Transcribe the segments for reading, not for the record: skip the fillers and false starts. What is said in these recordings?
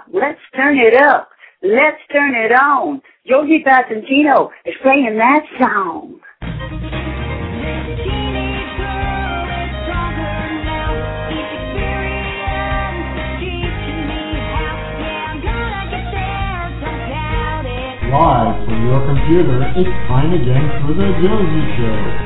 Let's turn it up. Let's turn it on. Josie Passantino is playing that song. Live from your computer, it's time again for The Josie Show.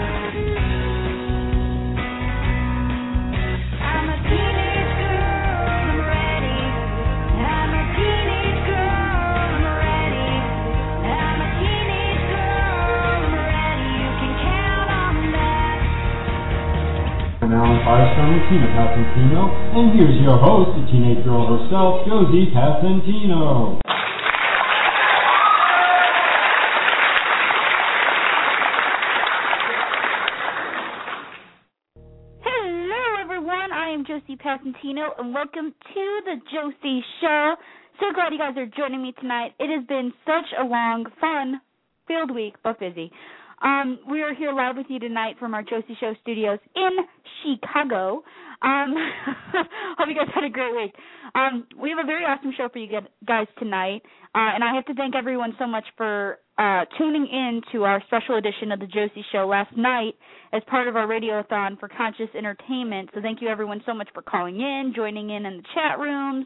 Now on Firestone with Tina Passantino, and here's your host, the teenage girl herself, Josie Passantino. Josie Passantino, and welcome to the Josie Show. So glad you guys are joining me tonight. It has been such a long, fun, filled week, but busy. We are here live with you tonight from our Josie Show studios in Chicago. Hope you guys had a great week. We have a very awesome show for you guys tonight, and I have to thank everyone so much for tuning in to our special edition of the Josie Show last night as part of our Radiothon for Conscious Entertainment. So thank you everyone so much for calling in, joining in the chat rooms.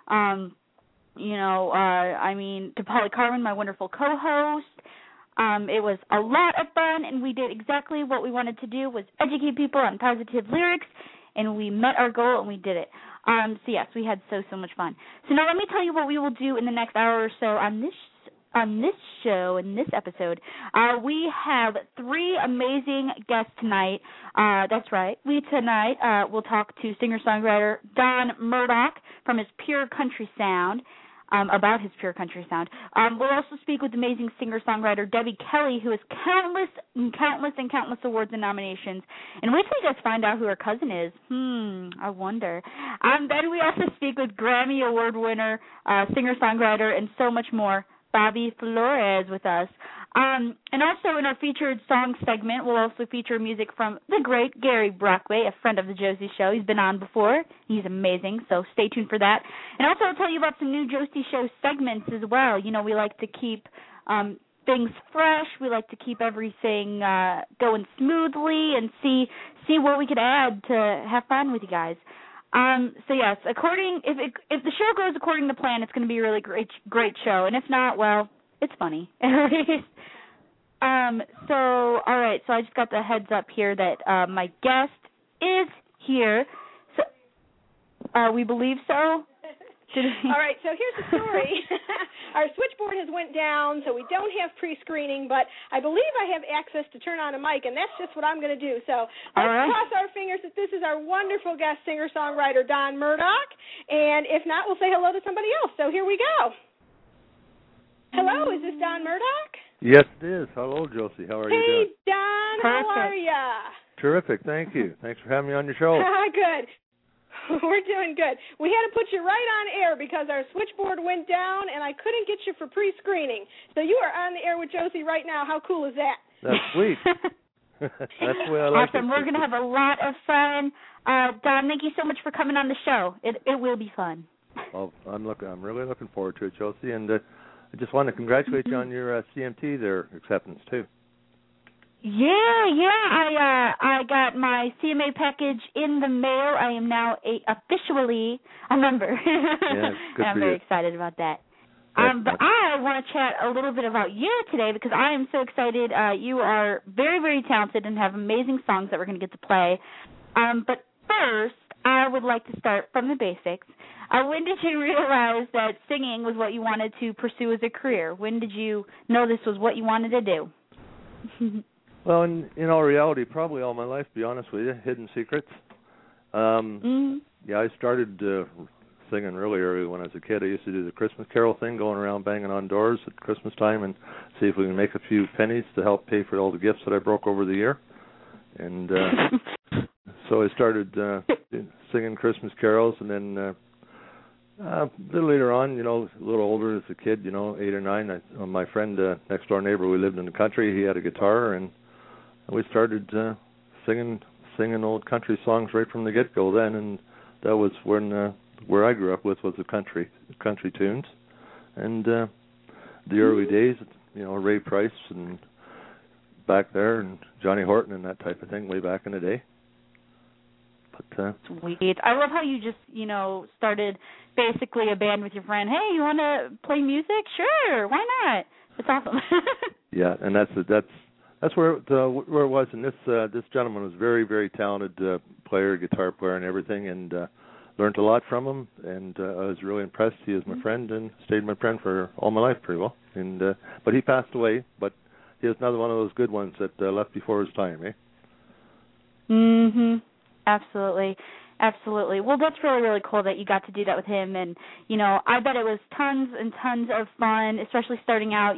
To Polly Carmen, my wonderful co-host. It was a lot of fun, and we did exactly what we wanted to do, was educate people on positive lyrics, and we met our goal, and we did it. So yes, we had so much fun. So now let me tell you what we will do in the next hour or so on this show, in this episode. We have three amazing guests tonight. That's right. We tonight will talk to singer-songwriter Don Murdoch from his Pure Country Sound, about his Pure Country Sound. We'll also speak with amazing singer-songwriter Debbie Kelly, who has countless awards and nominations. And wait till you guys find out who her cousin is. I wonder. Then we also speak with Grammy Award winner, singer-songwriter, and so much more, Bobby Flores with us. And also in our featured song segment, we'll also feature music from the great Gary Brockway, a friend of the Josie Show. He's been on before. He's amazing, so stay tuned for that. And also I'll tell you about some new Josie Show segments as well. You know, we like to keep things fresh. We like to keep everything going smoothly and see what we could add to have fun with you guys. So yes, if the show goes according to plan, it's going to be a really great show. And if not, well, it's funny. So all right, so I just got the heads up here that my guest is here. So we believe so. All right, so here's the story. Our switchboard has went down, so we don't have pre-screening, but I believe I have access to turn on a mic, and that's just what I'm going to do. So let's cross our fingers that this is our wonderful guest singer-songwriter, Don Murdoch, and if not, we'll say hello to somebody else. So here we go. Hello, is this Don Murdoch? Yes, it is. Hello, Josie. How are you doing? Hey, Don. How are ya? Terrific. Thank you. Thanks for having me on your show. Good. We're doing good. We had to put you right on air because our switchboard went down, and I couldn't get you for pre-screening. So you are on the air with Josie right now. How cool is that? That's sweet. That's the way I like it. Awesome. We're going to have a lot of fun. Don, thank you so much for coming on the show. It will be fun. Well, I'm really looking forward to it, Josie, and I just want to congratulate you on your CMT acceptance too. Yeah. I got my CMA package in the mail. I am now officially a member. Yeah, good I'm for very you. excited about that. But I want to chat a little bit about you today because I am so excited. You are very, very talented and have amazing songs that we're going to get to play. But first, I would like to start from the basics. When did you realize that singing was what you wanted to pursue as a career? When did you know this was what you wanted to do? Well, in all reality, probably all my life, to be honest with you, hidden secrets. Yeah, I started singing really early when I was a kid. I used to do the Christmas Carol thing, going around banging on doors at Christmas time and see if we can make a few pennies to help pay for all the gifts that I broke over the year. And so I started singing Christmas carols, and then a little later on, a little older as a kid, 8 or 9, my friend, next door neighbor, we lived in the country, he had a guitar, and we started singing old country songs right from the get-go then, and that was when where I grew up with was the country tunes, and the early days, Ray Price and back there, and Johnny Horton and that type of thing way back in the day. But sweet. I love how you just, started basically a band with your friend. Hey, you want to play music? Sure, why not? It's awesome. Yeah, and that's where it was. And this gentleman was very, very talented player, guitar player, and everything, and learned a lot from him. And I was really impressed. He is my friend and stayed my friend for all my life, pretty well. And but he passed away. But he was another one of those good ones that left before his time, eh? Mhm. Absolutely. Absolutely. Well, that's really, really cool that you got to do that with him. And, I bet it was tons and tons of fun, especially starting out,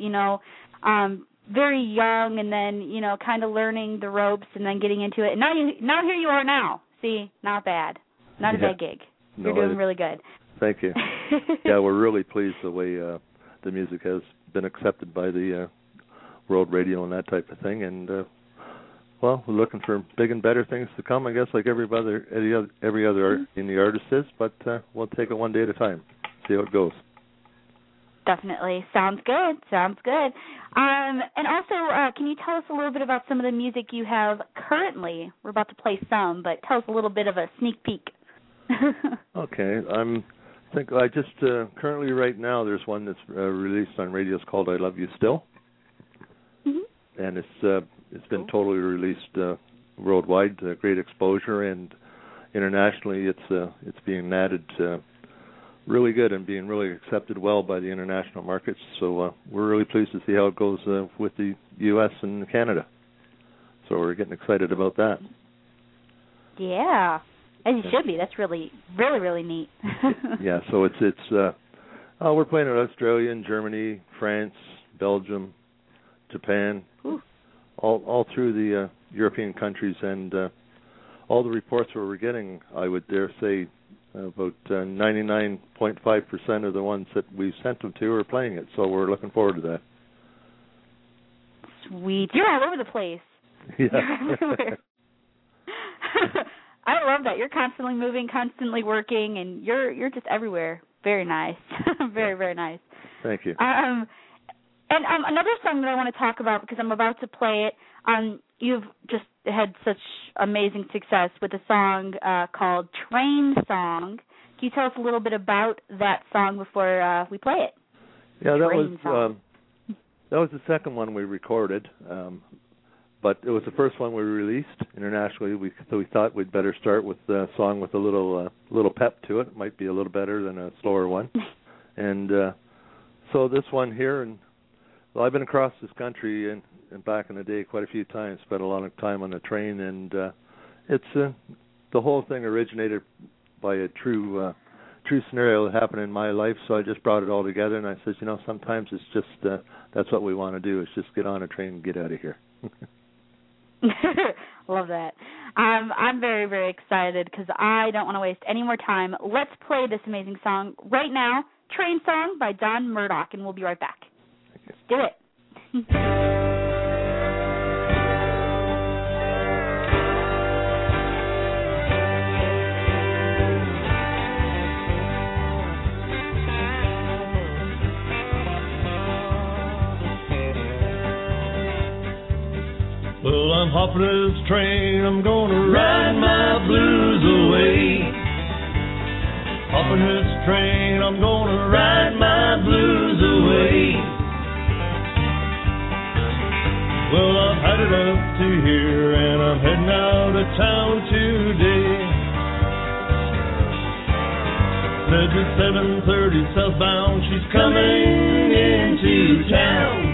very young and then, kind of learning the ropes and then getting into it. And now here you are now. See, not bad. Not a bad gig. You're doing really good. Thank you. Yeah, we're really pleased the way the music has been accepted by the world radio and that type of thing. And, well, we're looking for big and better things to come, I guess, like every other in the artist is, but we'll take it one day at a time, see how it goes. Definitely. Sounds good. And also, can you tell us a little bit about some of the music you have currently? We're about to play some, but tell us a little bit of a sneak peek. Okay. I just currently right now there's one that's released on radio. It's called I Love You Still. Mm-hmm. And it's been totally released worldwide, great exposure, and internationally it's being added really good and being really accepted well by the international markets. So we're really pleased to see how it goes with the U.S. and Canada. So we're getting excited about that. Yeah, as you should be. That's really, really, really neat. Yeah, so we're playing in Australia and Germany, France, Belgium, Japan, all through the European countries, and all the reports where we're getting, I would dare say, about 99.5% of the ones that we've sent them to are playing it. So we're looking forward to that. Sweet. You're all over the place. Yeah. I love that. You're constantly moving, constantly working, and you're just everywhere. Very nice. Very, very nice. Thank you. And another song that I want to talk about, because I'm about to play it, you've just had such amazing success with a song called Train Song. Can you tell us a little bit about that song before we play it? Yeah, that was the second one we recorded, but it was the first one we released internationally. So we thought we'd better start with a song with a little pep to it. It might be a little better than a slower one. And so this one here, and well, I've been across this country and back in the day quite a few times, spent a lot of time on the train, and it's the whole thing originated by a true scenario that happened in my life, so I just brought it all together, and I said, sometimes it's just that's what we want to do, is just get on a train and get out of here. Love that. I'm very, very excited because I don't want to waste any more time. Let's play this amazing song right now, Train Song by Don Murdoch, and we'll be right back. Let's do it. Well, I'm hopping this train, I'm gonna ride my blues away. Hopping this train, I'm gonna ride my blues away. Well, I've had it up to here, and I'm heading out of town today. Said the 7:30 southbound, she's coming into town.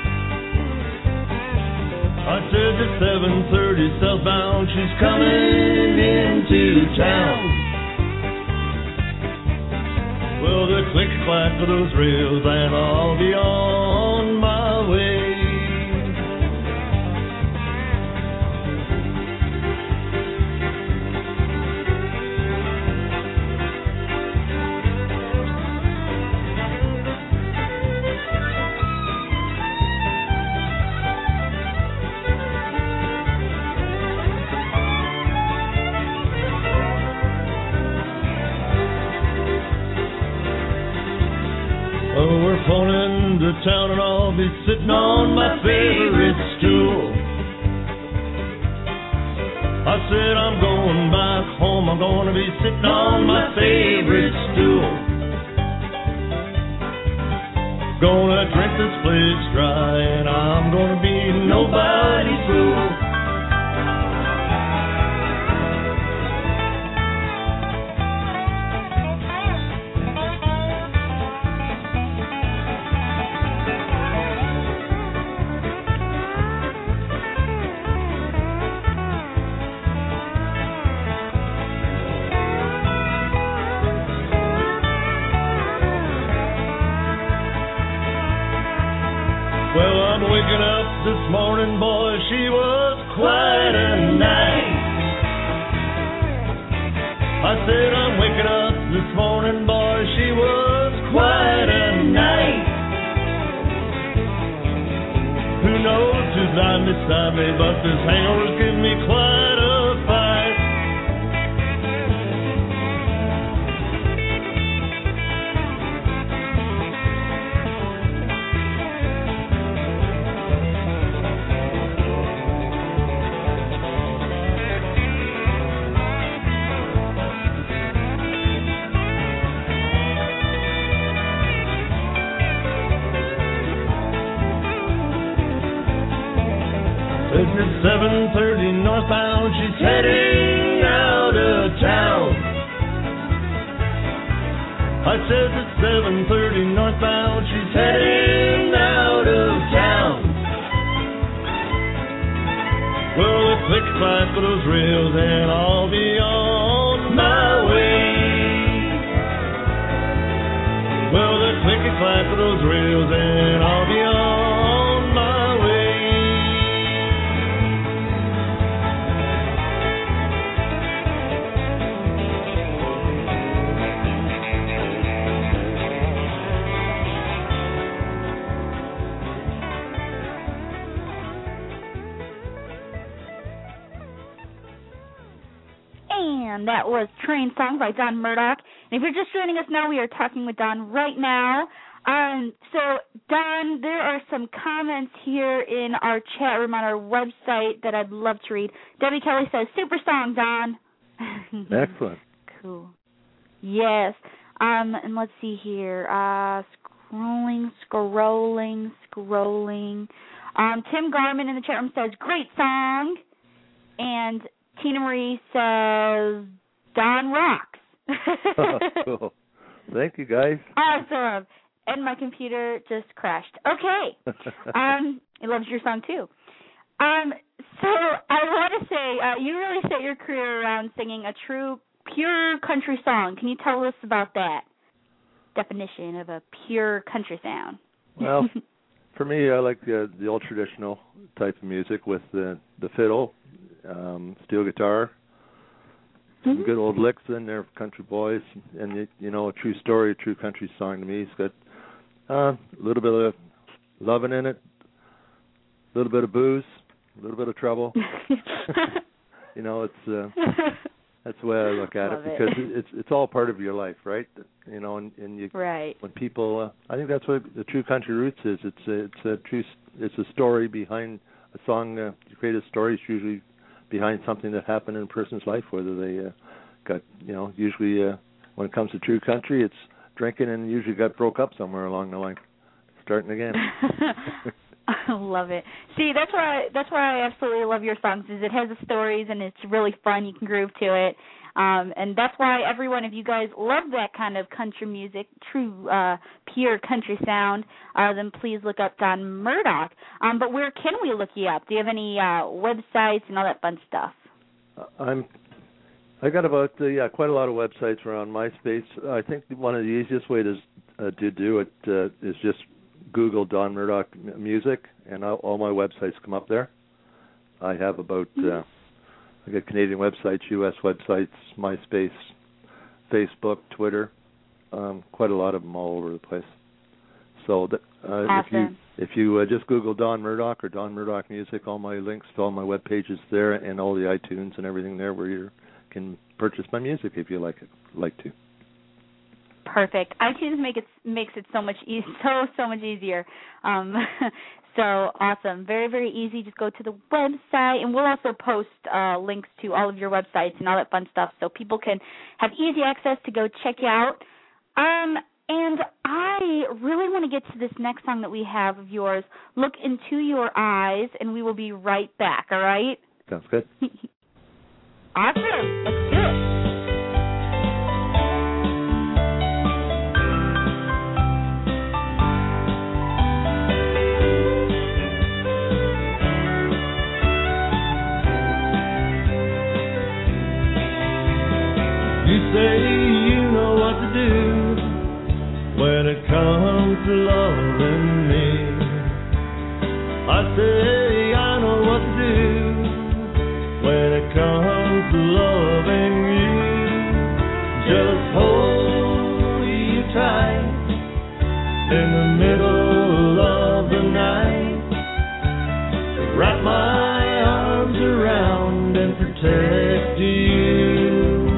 I said the 7:30 southbound, she's coming into town. Well, the click-clack of those rails, and I'll be on my way. Oh, we're pulling to town and I'll be sitting on my favorite stool. I said I'm going back home, I'm going to be sitting on my favorite stool. Gonna drink this place dry and I'm gonna be nobody's fool. Well, I'm waking up this morning, boy, she was quite a night. I said I'm waking up this morning, boy, she was quite a night. Who knows who's lying beside me, but this hangover's giving me quite a fight. It's 7:30 northbound, she's heading out of town. I said it's 7:30 northbound, she's heading out of town. Well, the click-clack of those rails and I'll be on my way. Well, the click-clack of those rails and I'll be on my way. And that was Train Song by Don Murdoch. And if you're just joining us now, we are talking with Don right now. So, Don, there are some comments here in our chat room on our website that I'd love to read. Debbie Kelly says, super song, Don. Excellent. Cool. Yes. And let's see here. Scrolling. Tim Garman in the chat room says, great song. And Tina Marie says, Don rocks. Oh, cool. Thank you, guys. Awesome. And my computer just crashed. Okay. It loves your song, too. So I want to say, you really set your career around singing a true, pure country song. Can you tell us about that definition of a pure country sound? Well, for me, I like the old traditional type of music with the fiddle, steel guitar, some good old licks in there for country boys, and you know, a true story, a true country song to me. It's got a little bit of loving in it, a little bit of booze, a little bit of trouble. You know, it's that's the way I look at it, because it's all part of your life, right? You know, and you right. When people, I think that's what the true country roots is. It's a story behind a song. You create a story. It's usually behind something that happened in a person's life, whether they got, you know, usually when it comes to true country, it's drinking and usually got broke up somewhere along the line, starting again. I love it. See, that's why I absolutely love your songs, is it has the stories and it's really fun. You can groove to it. And that's why every one of you guys love that kind of country music, true, pure country sound, then please look up Don Murdoch. But where can we look you up? Do you have any websites and all that fun stuff? I got about quite a lot of websites around MySpace. I think one of the easiest ways to do it is just Google Don Murdoch music, and all my websites come up there. I have about I got Canadian websites, U.S. websites, MySpace, Facebook, Twitter, quite a lot of them all over the place. So awesome. if you just Google Don Murdoch or Don Murdoch music, all my links to all my web pages there, and all the iTunes and everything there, where you can purchase my music if you like to. Perfect. iTunes makes it so much much easier. So awesome. Very, very easy. Just go to the website, and we'll also post links to all of your websites and all that fun stuff so people can have easy access to go check you out. And I really want to get to this next song that we have of yours, Look Into Your Eyes, and we will be right back, all right? Sounds good. Awesome. Let's do it. You say you know what to do when it comes to loving me. I say I know what to do when it comes to loving you. Just hold you tight in the middle of the night. Wrap my arms around and protect you.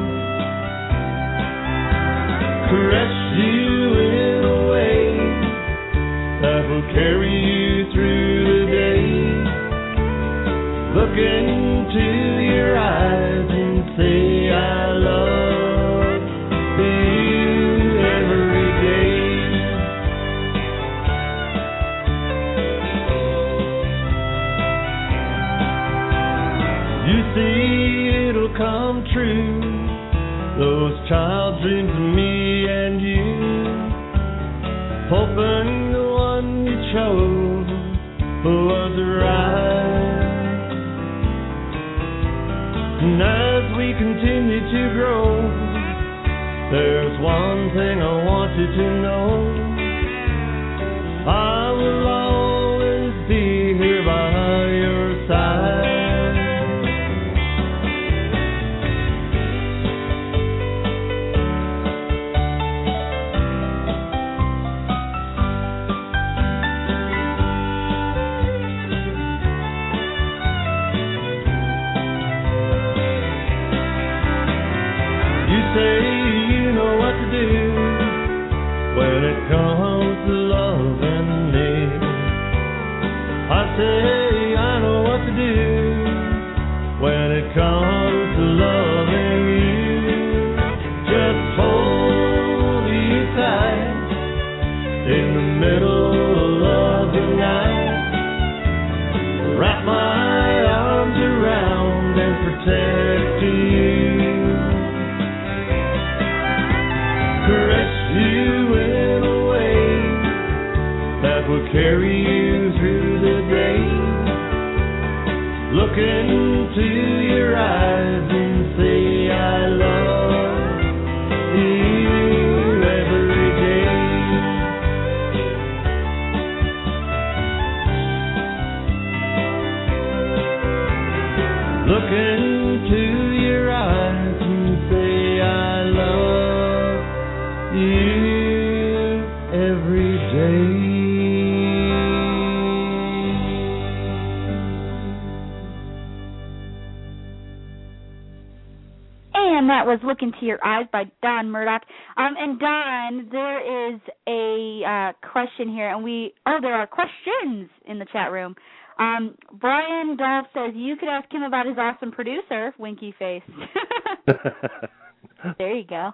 Caress you in a way that will carry you through the day. Look into your eyes and say I love you every day. You see it'll come true, those child dreams of me and you, hoping the one you chose was right. And as we continue to grow, there's one thing I want you to know. I will always be here by your side. Say you know what to do when it comes to loving me. I say I know what to do when it comes to loving you. Just hold you tight in the middle of the night. Wrap my arms around and protect you. Caress you in a way that will carry you through the day. Look into your eyes and say I love you every day. Look into your eyes and say I love you every day. And that was Look Into Your Eyes by Don Murdoch. And Don, there is a question here, and there are questions in the chat room. Brian Dolph says you could ask him about his awesome producer, Winky Face. There you go.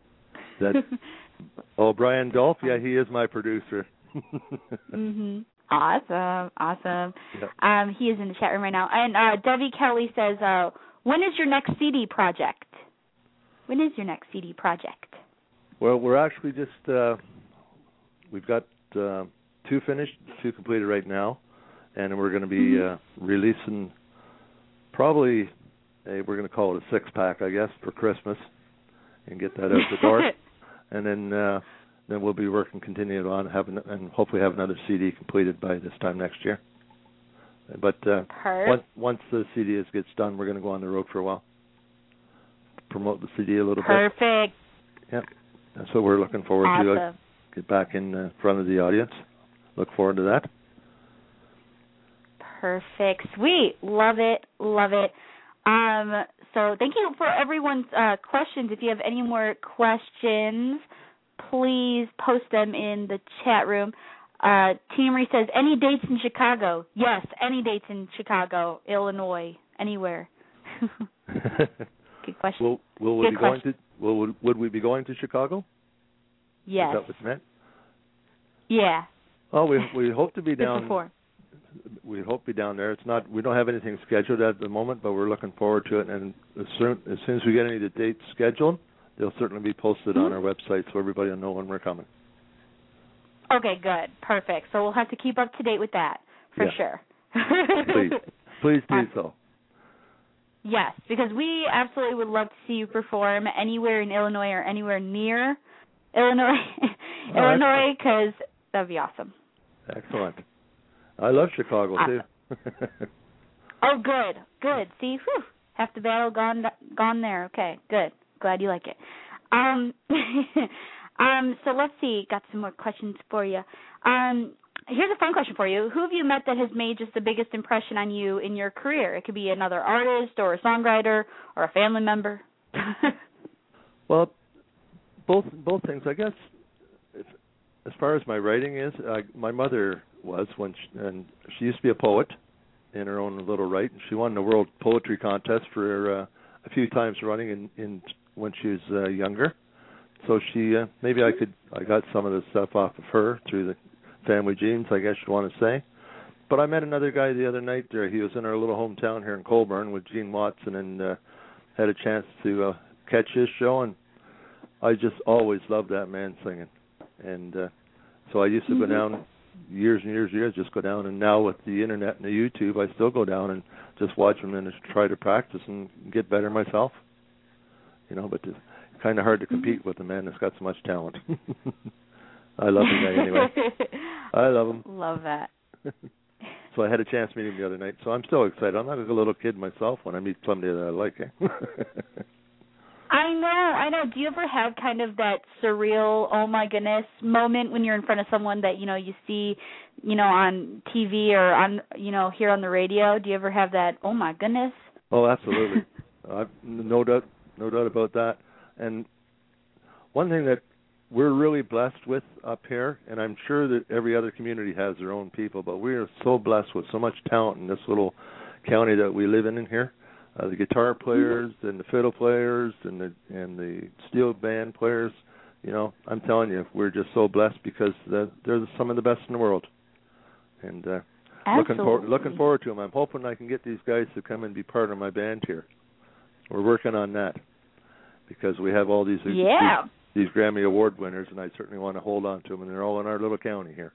Brian Dolph, yeah, he is my producer. Mhm. Awesome. Yep. He is in the chat room right now. And Debbie Kelly says, when is your next CD project? When is your next CD project? Well, we're actually just, we've got 2 finished, 2 completed right now, and we're going to be releasing probably, we're going to call it a 6-pack, I guess, for Christmas, and get that out the door. And then we'll be continuing on, and hopefully have another CD completed by this time next year. But once the CD gets done, we're going to go on the road for a while, promote the CD a little bit. Perfect. Yeah, that's what we're looking forward to. Get back in front of the audience. Look forward to that. Perfect. Sweet. Love it. So thank you for everyone's questions. If you have any more questions, please post them in the chat room. Tina Marie says, any dates in Chicago? Yes, any dates in Chicago, Illinois, anywhere. Good question. Would we be going to Chicago? Yes. Is that what you meant? Yeah. Oh, we hope to be down. Before. We hope to be down there. We don't have anything scheduled at the moment, but we're looking forward to it. And as soon as we get any of the dates scheduled, they'll certainly be posted on our website so everybody will know when we're coming. Okay, good. Perfect. So we'll have to keep up to date with that, for sure. Please do so. Yes, because we absolutely would love to see you perform anywhere in Illinois or anywhere near Illinois, because that would be awesome. Excellent. I love Chicago, too. Oh, good. See, half the battle gone there. Okay, good. Glad you like it. So let's see. Got some more questions for you. Here's a fun question for you. Who have you met that has made just the biggest impression on you in your career? It could be another artist or a songwriter or a family member. Well, both things. I guess as far as my writing is, my mother was and she used to be a poet in her own little right, and she won the World Poetry Contest for a few times running in when she was younger. So she maybe I got some of the stuff off of her through the family genes, I guess you want to say. But I met another guy the other night there. He was in our little hometown here in Colborne with Gene Watson, and had a chance to catch his show, and I just always loved that man singing. And so I used to go down years and years, just go down, and now with the internet and the YouTube, I still go down and just watch him and just try to practice and get better myself. But it's kind of hard to compete with a man that's got so much talent. I love the guy anyway. I love him. Love that. So I had a chance meeting him the other night, so I'm still excited. I'm not like a little kid myself when I meet somebody that I like. I know. Do you ever have kind of that surreal, oh my goodness moment when you're in front of someone that, you see, on TV or on, here on the radio? Do you ever have that, oh my goodness? Oh, absolutely. No doubt about that. And one thing that we're really blessed with up here, and I'm sure that every other community has their own people, but we are so blessed with so much talent in this little county that we live in here. The guitar players and the fiddle players and the steel band players, I'm telling you, we're just so blessed because they're some of the best in the world. And looking forward to them. I'm hoping I can get these guys to come and be part of my band here. We're working on that because we have all these Grammy Award winners, and I certainly want to hold on to them, and they're all in our little county here.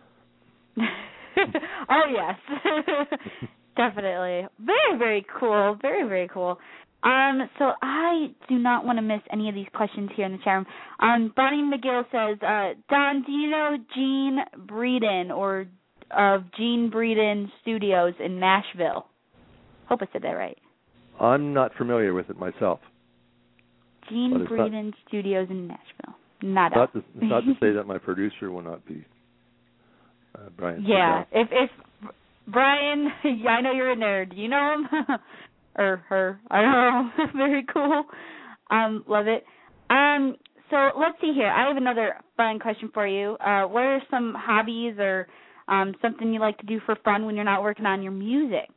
Oh, yes. Definitely. Very, very cool. Very, very cool. So I do not want to miss any of these questions here in the chat room. Bonnie McGill says, Don, do you know Gene Breeden or of Gene Breeden Studios in Nashville? Hope I said that right. I'm not familiar with it myself. Gene Breeden Studios in Nashville. Not to say that my producer will not be Brian. Yeah, if Brian, I know you're in there. Do you know him? Or her? I don't know. Very cool. Love it. So let's see here. I have another fun question for you. What are some hobbies or something you like to do for fun when you're not working on your music?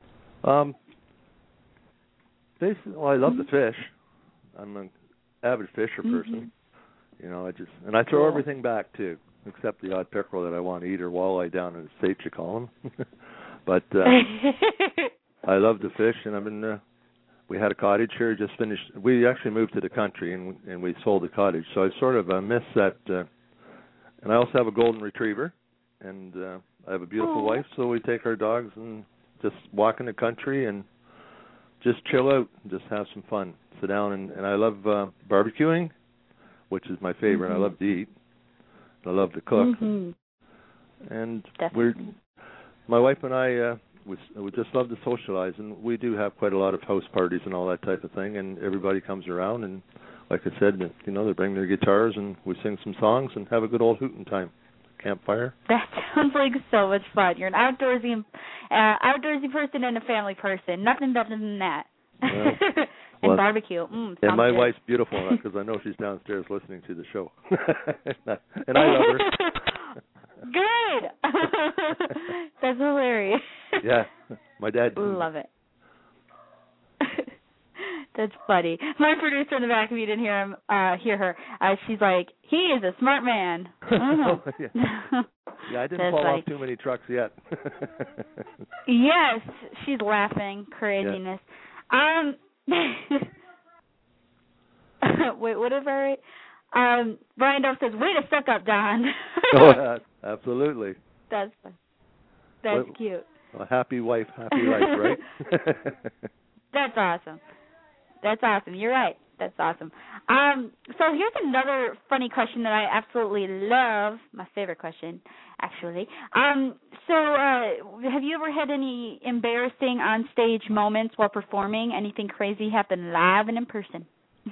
Basically, I love to fish. I'm an avid fisher person. I throw everything back too, except the odd pickerel that I want to eat or walleye down in the States, you call them. But I love to fish, and we had a cottage here, just finished. We actually moved to the country, and we sold the cottage, so I sort of miss that. And I also have a golden retriever, and I have a beautiful wife, so we take our dogs and just walk in the country and just chill out and just have some fun. Sit down, and I love barbecuing, which is my favorite. I love to eat. I love to cook. And my wife and I, we just love to socialize, and we do have quite a lot of house parties and all that type of thing, and everybody comes around, and like I said, they bring their guitars, and we sing some songs and have a good old hooting time. Campfire. That sounds like so much fun. You're an outdoorsy person and a family person. Nothing better than that. and barbecue. And my wife's beautiful because I know she's downstairs listening to the show. And I love her. Good. That's hilarious. Yeah, my dad. Love it. That's funny. My producer in the back, if you didn't hear her, she's like, he is a smart man. Yeah, I didn't fall off too many trucks yet. Yes, she's laughing. Craziness. Yeah. Wait, what if I write? Brian Duff says, way to suck up, Don. Oh, absolutely. That's cute. A happy wife, happy life, right? That's awesome. That's awesome. You're right. That's awesome. So here's another funny question that I absolutely love. My favorite question, actually. So have you ever had any embarrassing on-stage moments while performing? Anything crazy happen live and in person?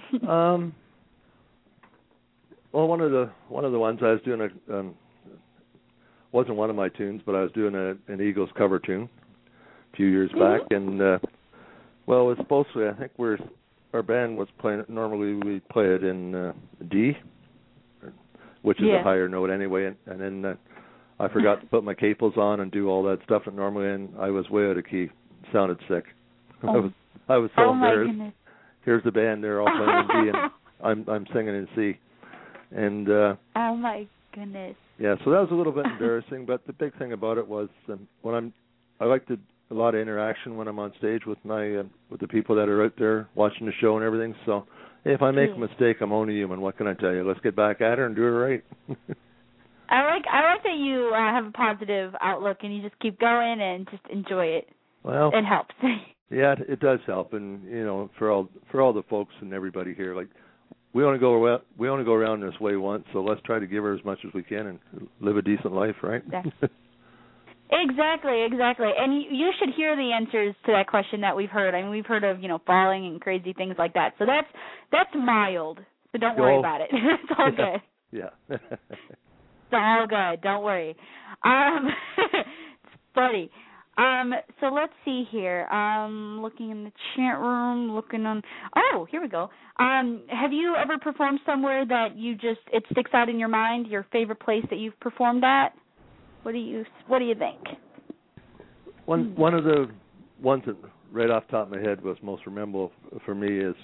Well, one of the ones I was doing wasn't one of my tunes, but I was doing an Eagles cover tune a few years back, and well, it was supposed to. I think our band was playing. Normally, we play it in D, which is a higher note anyway. And then I forgot to put my capels on and do all that stuff. And normally, and I was way out of key. Sounded sick. Oh. I was so embarrassed. Goodness. Here's the band. They're all playing in D, and I'm singing in C. And oh my goodness. Yeah, so that was a little bit embarrassing. But the big thing about it was I like a lot of interaction when I'm on stage with my with the people that are out there watching the show and everything. So hey, if I make a mistake, I'm only human. What can I tell you? Let's get back at her and do it right. I like that you have a positive outlook and you just keep going and just enjoy it. Well, it helps. Yeah, it does help, and for all the folks and everybody here, like we only go around this way once, so let's try to give her as much as we can and live a decent life, right? Exactly. And you should hear the answers to that question that we've heard. I mean, we've heard of, falling and crazy things like that. So that's mild. So don't worry about it. It's all good. Yeah. It's all good. Don't worry. It's funny. So let's see here. Looking in the chat room, looking on. Oh, here we go. Have you ever performed somewhere that it sticks out in your mind? Your favorite place that you've performed at? What do you think? One of the ones that right off the top of my head was most memorable for me is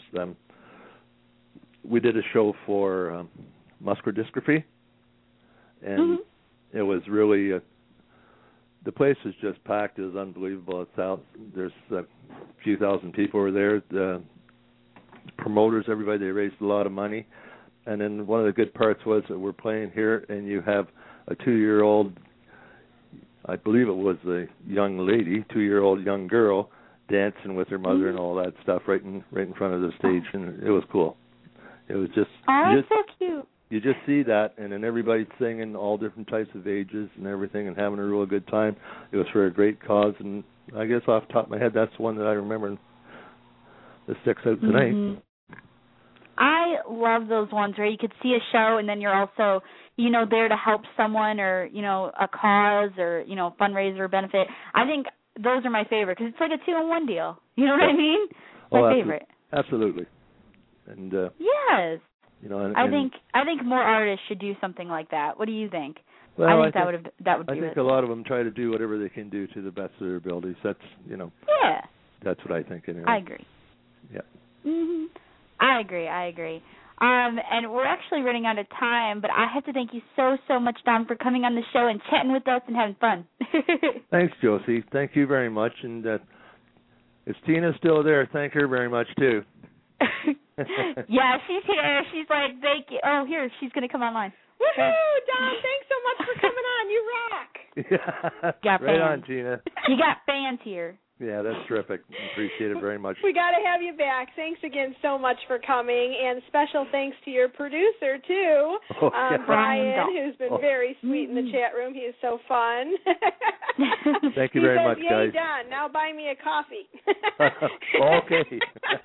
we did a show for muscular dystrophy, and it was really the place is just packed. It was unbelievable. It's out. There's a few thousand people were there. The promoters, everybody, they raised a lot of money, and then one of the good parts was that we're playing here, and you have a 2-year-old. I believe it was a young lady, 2-year-old young girl, dancing with her mother and all that stuff right in front of the stage, and it was cool. It was just so cute. You just see that, and then everybody's singing, all different types of ages and everything, and having a real good time. It was for a great cause, and I guess off the top of my head, that's the one that I remember that sticks out tonight. I love those ones where you could see a show, and then you're also there to help someone or, a cause or, fundraiser or benefit. I think those are my favorite because it's like a 2-in-1 deal. You know what I mean? My favorite. Absolutely. And yes. And I think more artists should do something like that. What do you think? Well, I think that would be I think a lot of them try to do whatever they can do to the best of their abilities. That's, Yeah. That's what I think anyway. I agree. Yeah. I agree. And we're actually running out of time, but I have to thank you so much, Don, for coming on the show and chatting with us and having fun. Thanks, Josie. Thank you very much. And is Tina still there? Thank her very much, too. Yeah, she's here. She's like, thank you. Oh, here, she's going to come online. Woohoo, Don, thanks so much for coming on. You rock. Yeah, right fans. on, Tina. You got fans here. Yeah, that's terrific. Appreciate it very much. We got to have you back. Thanks again so much for coming, and special thanks to your producer, too, Brian, who's been very sweet in the chat room. He is so fun. Thank you very much, guys. Yay, Don, now buy me a coffee. Okay.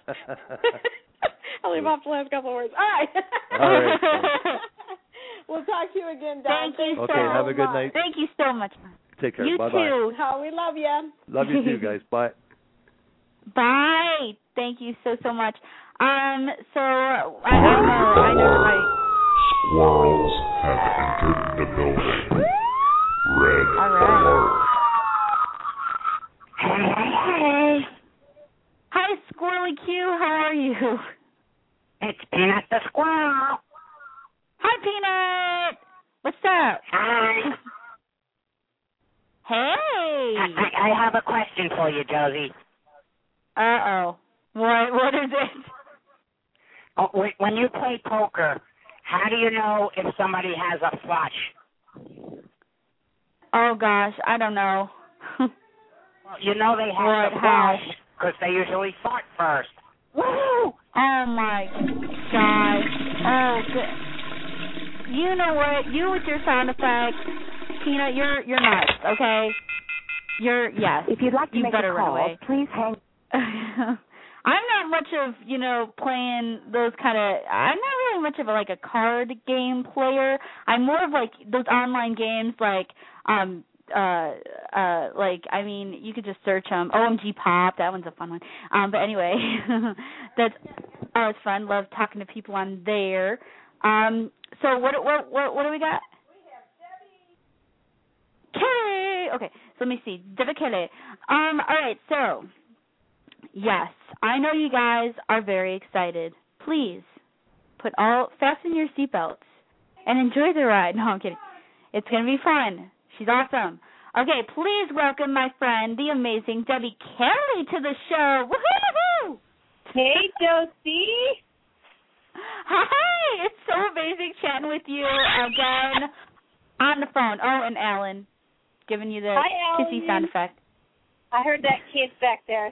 I'll leave off the last couple of words. All right. We'll talk to you again, Don. Thank you so much. Okay, have a good night. Thank you so much. Take care. You Bye-bye. too. Oh, we love you. Love you too, guys. Bye. Bye. Thank you so much. So I know. Squirrels have entered the building. Red alert. Hey. Hi, Squirrely Q. How are you? It's Peanut the Squirrel. Hi, Peanut. What's up? Hi. Hey. I have a question for you, Josie. Uh-oh. What is it? Oh, when you play poker, how do you know if somebody has a flush? Oh, gosh. I don't know. Well, you know they have the flush because they usually fart first. Woo! Oh, my gosh. Oh, good. You know what? You with your sound effects, Peanut, you're nuts, okay? Yes. If you'd like to make a call, please hang. I'm not much of, playing those I'm not really much of a card game player. I'm more of those online games you could just search them. OMG Pop, that one's a fun one. But anyway, it's fun. Love talking to people on there. So what do we got? Kelly. Okay, so let me see. Debbie Kelly. All right, so yes, I know you guys are very excited. Please fasten your seatbelts and enjoy the ride. No, I'm kidding. It's gonna be fun. She's awesome. Okay, please welcome my friend, the amazing Debbie Kelly, to the show. Woohoo! Hey, Josie. Hi, it's so amazing chatting with you again on the phone. Oh, and Alan, giving you the kissy sound effect. I heard that kiss back there.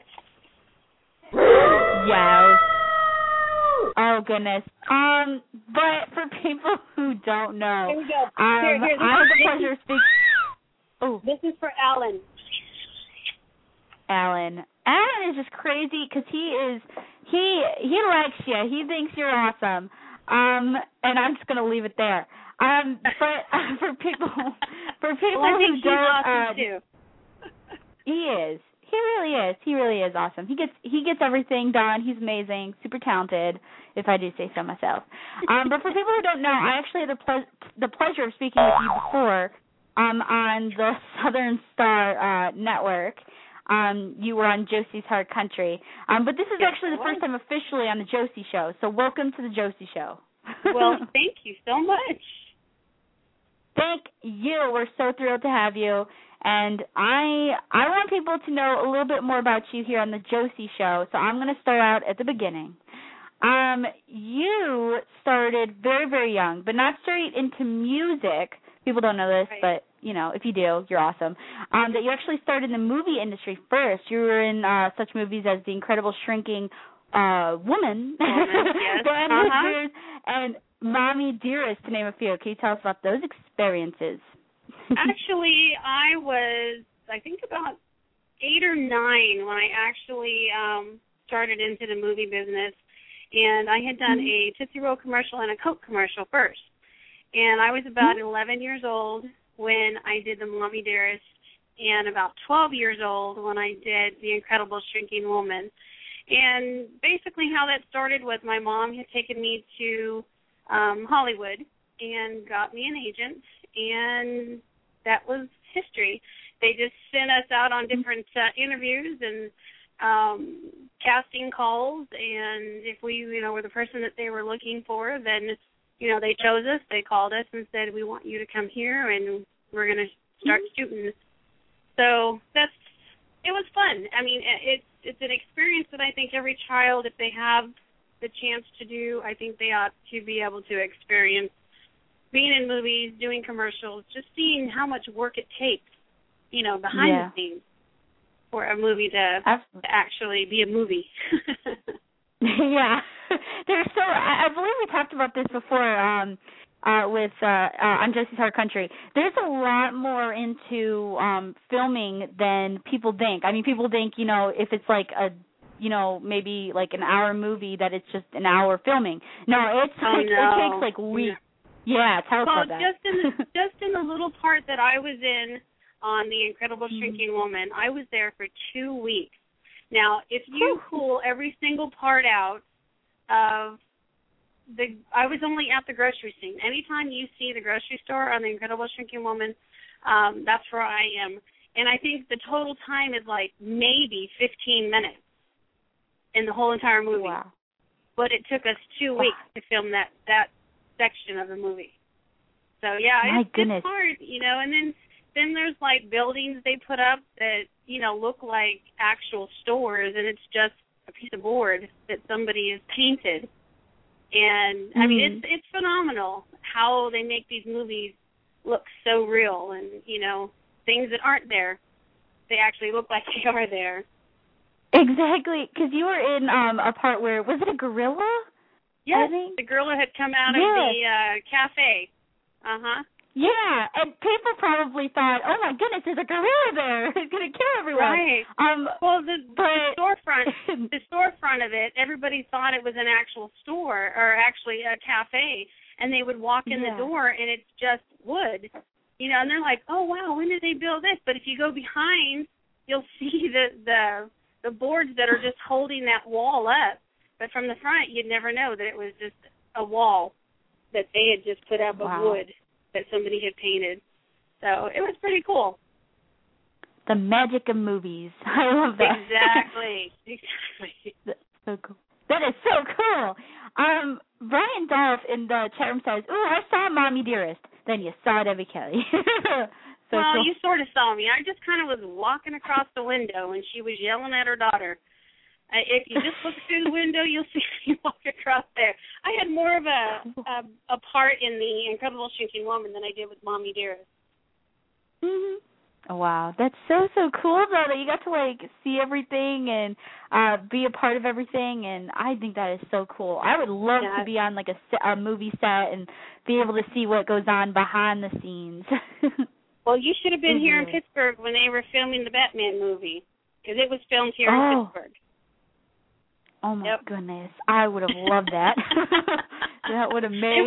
Yes. Oh, goodness. But for people who don't know, here we go. I have the pleasure of speaking. Oh, this is for Alan. Alan is just crazy because he likes you. He thinks you're awesome. And I'm just gonna leave it there. But for people who don't, awesome too. He is. He really is awesome. He gets everything done. He's amazing, super talented, if I do say so myself. But for people who don't know, I actually had the pleasure of speaking with you before on the Southern Star Network. You were on Josie's Hard Country. But this is actually the first time officially on the Josie Show. So welcome to the Josie Show. Well, thank you so much. Thank you. We're so thrilled to have you. And I want people to know a little bit more about you here on the Josie Show. So I'm going to start out at the beginning. You started very, very young, but not straight into music. People don't know this, right. But, if you do, you're awesome. That you actually started in the movie industry first. You were in such movies as The Incredible Shrinking Woman, yes. Bandit and Mommy Dearest, to name a few. Can you tell us about those experiences? Actually, I was, I think, about 8 or 9 when I actually started into the movie business. And I had done a Tootsie Roll commercial and a Coke commercial first. And I was about 11 years old when I did the Mommy Dearest, and about 12 years old when I did The Incredible Shrinking Woman. And basically how that started was my mom had taken me to Hollywood and got me an agent, and that was history. They just sent us out on different interviews and casting calls, and if we, were the person that they were looking for, then, they chose us. They called us and said, we want you to come here, and we're going to start shooting. So it was fun. I mean, it's an experience that I think every child, if they have the chance to do, I think they ought to be able to experience being in movies, doing commercials, just seeing how much work it takes, behind the scenes for a movie to actually be a movie. Yeah. I believe we talked about this before with on Josie's Hard Country. There's a lot more into filming than people think. I mean, people think, if it's like a maybe like an hour movie, that it's just an hour filming. No, it takes like weeks. Yeah, tell us about that. Just in the little part that I was in on The Incredible Shrinking Woman, I was there for 2 weeks. Now, if you pull every single part out of I was only at the grocery scene. Anytime you see the grocery store on The Incredible Shrinking Woman, that's where I am. And I think the total time is like maybe 15 minutes in the whole entire movie. Wow. But it took us 2 weeks to film that section of the movie. So, yeah, it's hard, you know. And then there's, like, buildings they put up that, you know, look like actual stores, and it's just a piece of board that somebody has painted. And, I mean, it's phenomenal how they make these movies look so real. And, you know, things that aren't there, they actually look like they are there. Exactly, because you were in a part where, was it a gorilla? Yes, the gorilla had come out of the cafe. Uh-huh. Yeah, and people probably thought, oh, my goodness, there's a gorilla there. It's going to kill everyone. Right. Well, the storefront of it, everybody thought it was an actual store or actually a cafe, and they would walk in the door, and it's just wood. You know, and they're like, oh, wow, when did they build this? But if you go behind, you'll see the boards that are just holding that wall up. But from the front, you'd never know that it was just a wall that they had just put up of wood that somebody had painted. So it was pretty cool. The magic of movies. I love that. Exactly. That's so cool. That is so cool. Brian Dolph in the chat room says, ooh, I saw Mommy Dearest. Then you saw Debbie Kelly. So well, cool. You sort of saw me. I just kind of was walking across the window, and she was yelling at her daughter. If you just look through the window, you'll see me walk across there. I had more of a part in The Incredible Shrinking Woman than I did with Mommy Dearest. Mm-hmm. Oh, wow. That's so cool, though, that you got to, like, see everything and be a part of everything, and I think that is so cool. I would love to be on, like, a movie set and be able to see what goes on behind the scenes. Well, you should have been here in Pittsburgh when they were filming the Batman movie, because it was filmed here in Pittsburgh. Oh, my goodness. I would have loved that. That would have made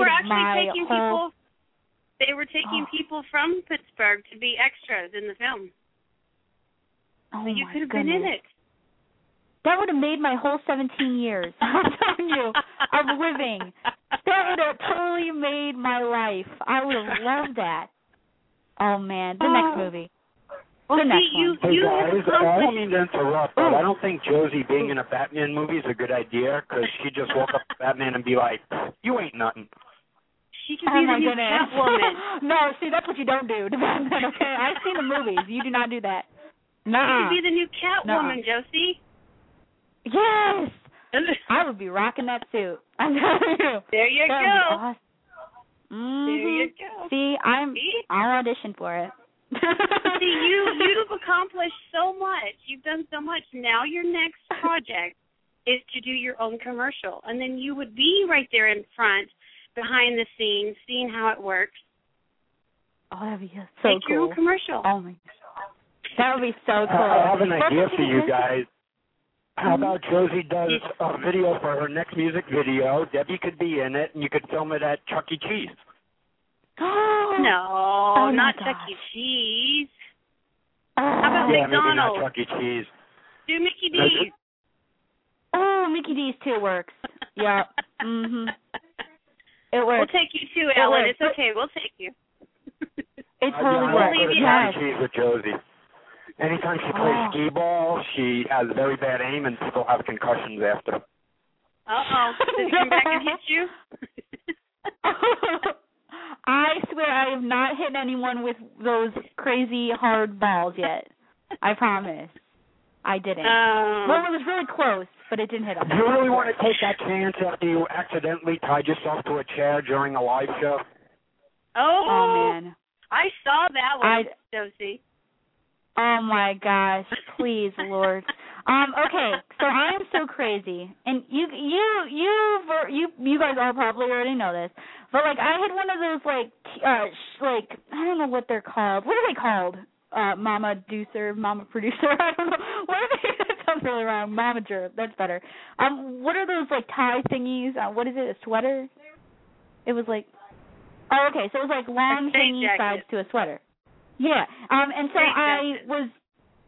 They were taking people from Pittsburgh to be extras in the film. Oh, so you my could have goodness. been in it. That would have made my whole 17 years, I'm telling you, of living. That would have totally made my life. I would have loved that. Oh, man. The next movie. Well, hey, guys, I don't mean to interrupt, but I don't think Josie being in a Batman movie is a good idea, because she'd just walk up to Batman and be like, you ain't nothing. She could be the new Catwoman. No, see, that's what you don't do to Batman, okay? I've seen the movies. You do not do that. She could be the new Catwoman, Josie. Yes! I would be rocking that suit. I'm telling you. There you go. Awesome. Mm-hmm. There you go. See, I'll audition for it. See, you've accomplished so much. You've done so much. Now your next project is to do your own commercial, and then you would be right there in front, behind the scenes, seeing how it works. Oh, that'd be so Make your own commercial. Oh my, that would be so cool. I have an idea for you guys. How about Josie does a video for her next music video? Debbie could be in it, and you could film it at Chuck E. Cheese. No, not Chuck E. Cheese. How about McDonald's? Maybe not Chuck E. Cheese. Do Mickey D's. Oh, Mickey D's too works. Yeah. Mhm. It works. We'll take you too, Ellen. It's okay. We'll take you. It totally works. Chuck E. Cheese with Josie. Anytime she plays skee ball, she has very bad aim, and people have concussions after. Uh-oh. Does he come back and hit you? I swear I have not hit anyone with those crazy hard balls yet. I promise. I didn't. Well, it was really close, but it didn't hit them. Do you really want to take that chance after you accidentally tied yourself to a chair during a live show? Oh man. I saw that one, Josie. Oh, my gosh. Please, Lord. Okay, so I am so crazy, and you guys all probably already know this, but, like, I had one of those, like, I don't know what they're called. What are they called? Mama producer? I don't know. What are they? That sounds really wrong. Momager. That's better. What are those, like, tie thingies? What is it, a sweater? It was like, oh, okay, so it was like long hanging sides to a sweater. Yeah, and so I was,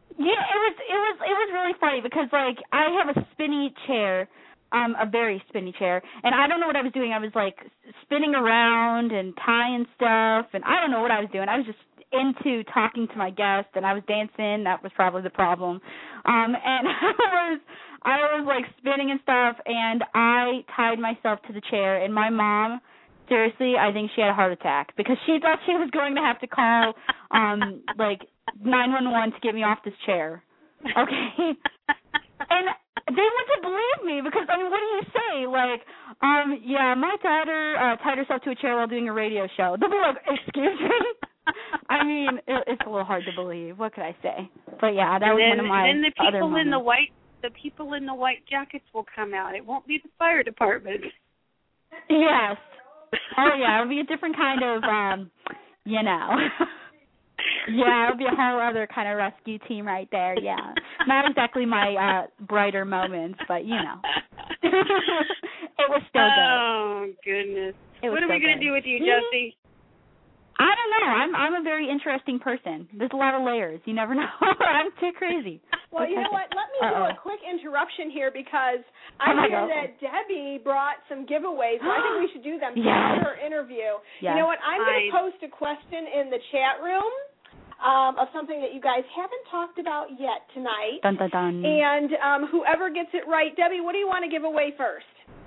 Yeah, it was really funny because like I have a spinny chair, a very spinny chair, and I don't know what I was doing. I was like spinning around and tying stuff, and I don't know what I was doing. I was just into talking to my guest, and I was dancing. That was probably the problem. And I was like spinning and stuff, and I tied myself to the chair, and my mom, seriously, I think she had a heart attack because she thought she was going to have to call like 911 to get me off this chair. Okay. And they wouldn't believe me because, I mean, what do you say? Like, yeah, my daughter tied herself to a chair while doing a radio show. They'll be like, excuse me? I mean, it's a little hard to believe. What could I say? But yeah, that was one of my then the people other moments. the people in the white jackets will come out. It won't be the fire department. Yes. Oh yeah, it'll be a different kind of, you know. Yeah, it'll be a whole other kind of rescue team right there. Yeah, not exactly my brighter moments, but you know, it was still good. Oh goodness! What are we gonna do with you, Josie? I don't know. I'm a very interesting person. There's a lot of layers. You never know. I'm too crazy. Well, you know what? Let me do a quick interruption here because I hear that Debbie brought some giveaways. So I think we should do them throughout her interview. Yes. You know what? I'm going to post a question in the chat room of something that you guys haven't talked about yet tonight. Dun, dun, dun. And whoever gets it right, Debbie, what do you want to give away first?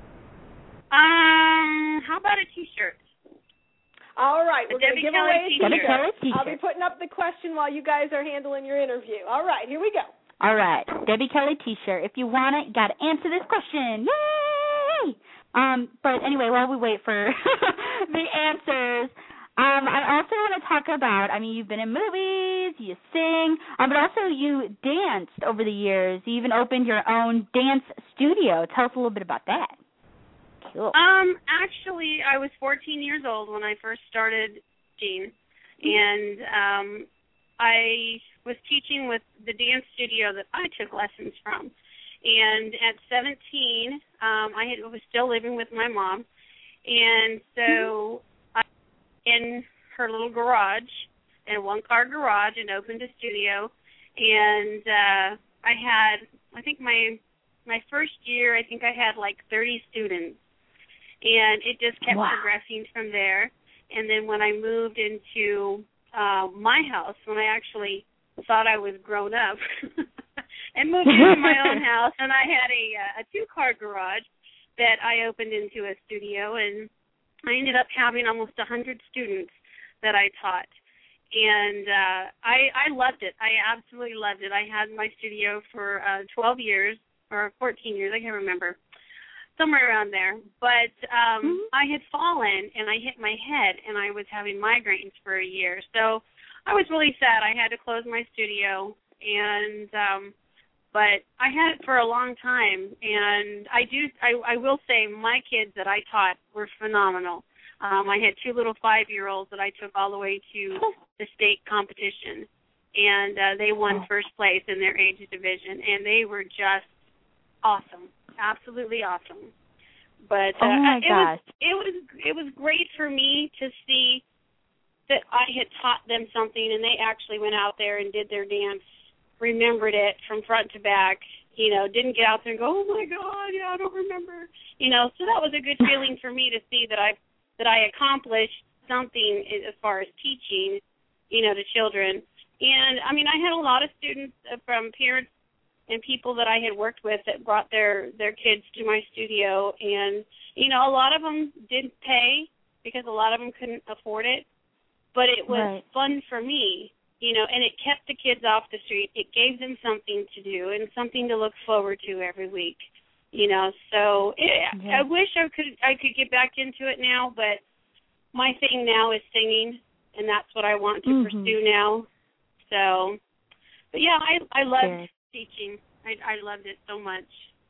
How about a T-shirt? All right, we're going to give away a T-shirt. I'll be T-shirt. Putting up the question while you guys are handling your interview. All right, here we go. All right, Debbie Kelly T-shirt. If you want it, you got to answer this question. Yay! But anyway, while we wait for the answers, I also want to talk about, I mean, you've been in movies, you sing, but also you danced over the years. You even opened your own dance studio. Tell us a little bit about that. Cool. Actually, I was 14 years old when I first started Gene, and I was teaching with the dance studio that I took lessons from. And at 17, I was still living with my mom, and so I in her little garage, in a one-car garage, and opened a studio. And I think my first year, I think I had like 30 students. And it just kept progressing from there. And then when I moved into my house, when I actually thought I was grown up, and moved into my own house, and I had a two-car garage that I opened into a studio, and I ended up having almost 100 students that I taught. And I loved it. I absolutely loved it. I had my studio for 12 years, or 14 years, I can't remember. Somewhere around there. But I had fallen, and I hit my head, and I was having migraines for a year. So I was really sad. I had to close my studio, and but I had it for a long time. And I will say my kids that I taught were phenomenal. I had two little 5-year-olds that I took all the way to the state competition, and they won first place in their age division, and they were just awesome. Absolutely awesome. But it was great for me to see that I had taught them something, and they actually went out there and did their dance, remembered it from front to back, you know, didn't get out there and go, oh my God, yeah, I don't remember, you know. So that was a good feeling for me to see that I accomplished something as far as teaching, you know, to children. And I mean, I had a lot of students from parents and people that I had worked with that brought their kids to my studio. And, you know, a lot of them didn't pay because a lot of them couldn't afford it. But it was fun for me, you know, and it kept the kids off the street. It gave them something to do and something to look forward to every week, you know. So I wish I could get back into it now, but my thing now is singing, and that's what I want to pursue now. So, but yeah, I loved teaching. I loved it so much.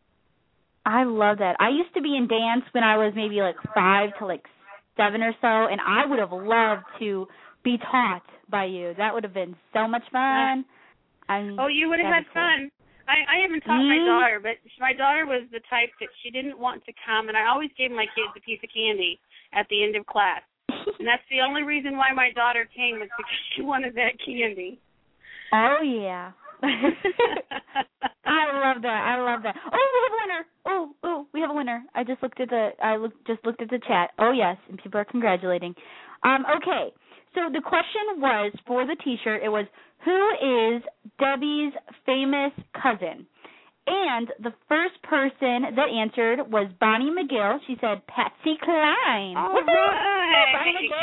I love that. I used to be in dance when I was maybe like 5 to like 7 or so, and I would have loved to be taught by you. That would have been so much fun. You would have had fun. I haven't taught my daughter, but my daughter was the type that she didn't want to come, and I always gave my kids a piece of candy at the end of class. And that's the only reason why my daughter came was because she wanted that candy. Oh, yeah. I love that. Oh, we have a winner. Oh, we have a winner. I just looked at the chat. Oh yes, and people are congratulating. Okay. So the question was for the T-shirt. It was, who is Debbie's famous cousin? And the first person that answered was Bonnie McGill. She said Patsy Cline. All right. Bonnie McGill.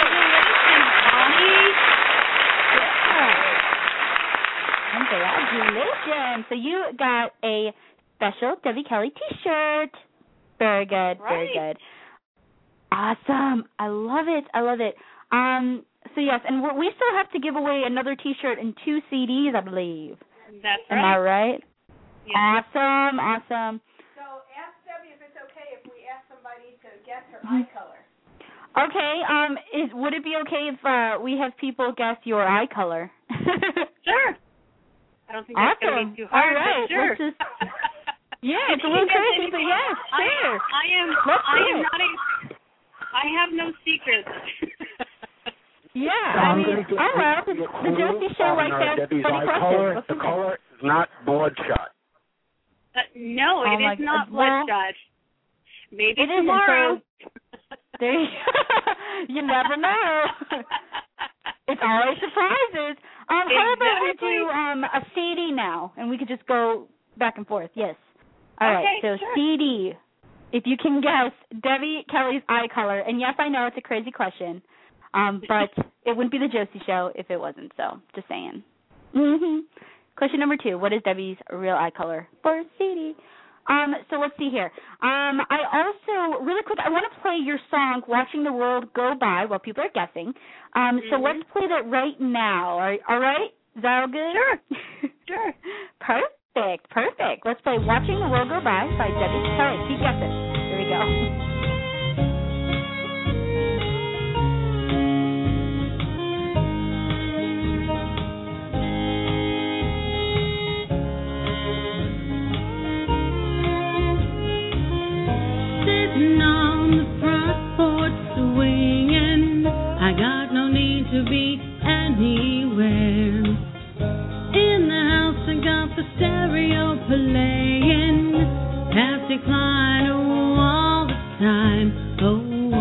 Congratulations. So you got a special Debbie Kelly T-shirt. Very good. Right. Very good. Awesome. I love it. So yes, and we still have to give away another T-shirt and 2 CDs, I believe. That's right. Am I right? Yeah. Awesome. So ask Debbie if it's okay if we ask somebody to guess her eye color. Okay. Would it be okay if we have people guess your eye color? Sure. I don't think that's going to be too hard. All right. But sure. Let's just, yeah, it's a little crazy, but yes, sure. I have no secrets. Yeah, I mean, all right. The Josie Show right there. Debbie's eye color. The color is not bloodshot. No, it is not bloodshot. Maybe it tomorrow. So, you never know. It's always surprises. How about we do a CD now, and we could just go back and forth? Yes. All right. So sure. CD. If you can guess Debbie Kelly's eye color, and yes, I know it's a crazy question, but it wouldn't be the Josie Show if it wasn't. So, just saying. Question number 2: what is Debbie's real eye color for CD? So let's see here. I also, really quick, I want to play your song, Watching the World Go By, while people are guessing. So let's play that right now. All right? Is that all good? Sure. Perfect. Let's play Watching the World Go By Debbie Kelly. Keep guessing. Here we go. On the front porch swinging, I got no need to be anywhere. In the house I got the stereo playing, Patsy Cline all the time. Oh,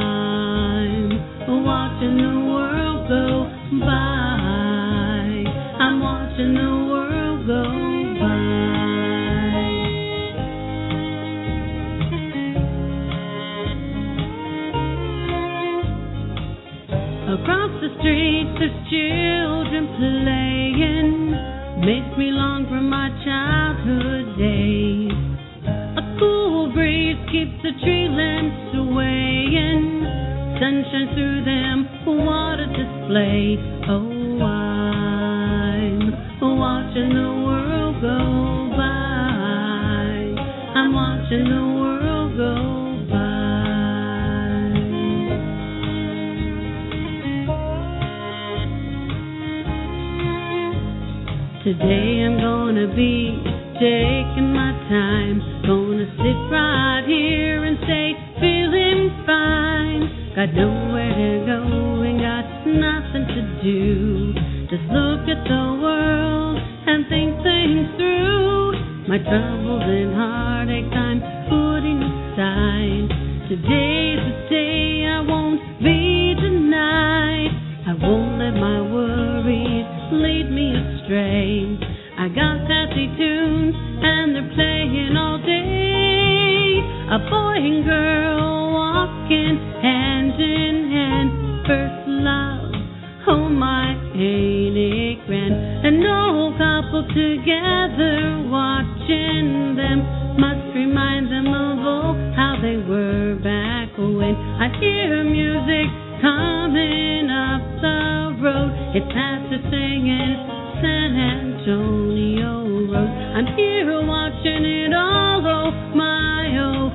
I'm watching the world go by. I'm watching the world go by. Across the street there's children playing, makes me long for my childhood days. A cool breeze keeps the tree limbs swaying, sunshine through them, what a display. Oh, I'm watching the world go by. I'm watching the world go by. Today I'm gonna be taking my time, gonna sit right here and stay feeling fine. Got nowhere to go and got nothing to do. Just look at the world and think things through. My troubles and heartaches I'm putting aside. Today's the day I won't be denied. I won't let my worries lead me astray. I got sassy tunes and they're playing all day. A boy and girl walking hand in hand. First love, oh my, ain't it grand? An old couple together watching them must remind them of old, how they were back when. I hear music coming up the road. It's Pastor singing San Antonio Road. I'm here watching it all, oh my,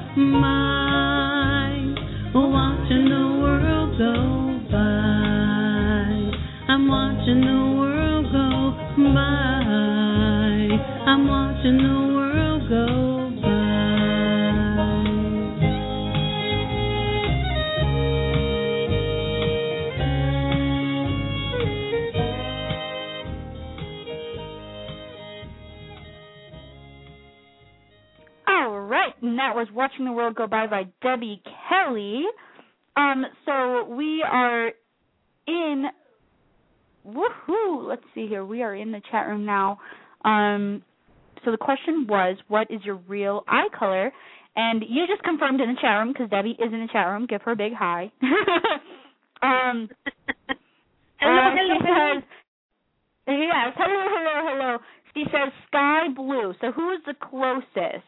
watching the world go by. I'm watching the world go by. I'm watching the world go by. and that was Watching the World Go By Debbie Kelly. So we are in, woohoo, let's see here. We are in the chat room now. So the question was, what is your real eye color? And you just confirmed in the chat room, because Debbie is in the chat room. Give her a big hi. Hello. She says, yes, hello. She says sky blue. So who is the closest?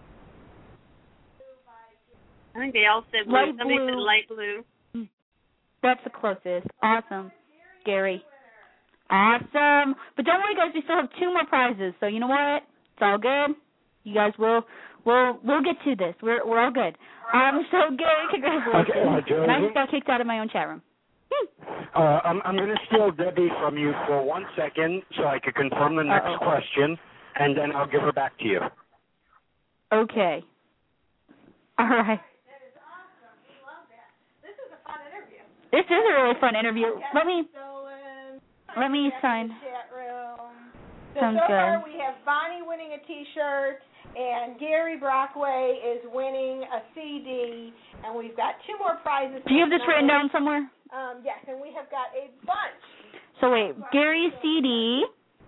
I think they all said blue. Somebody said light blue. That's the closest. Awesome. Gary. Awesome. But don't worry, guys. We still have 2 more prizes. So you know what? It's all good. You guys will we'll get to this. We're all good. So Gary, congratulations. Okay, and I just got kicked out of my own chat room. I'm going to steal Debbie from you for 1 second so I can confirm the next question, and then I'll give her back to you. Okay. All right. That is awesome. We love that. This is a fun interview. This is a really fun interview. Okay. Let me sign. So far we have Bonnie winning a T-shirt, and Gary Brockway is winning a CD, and we've got 2 more prizes. Do you have this written down somewhere? Yes, and we have got a bunch. So wait, Gary's CD.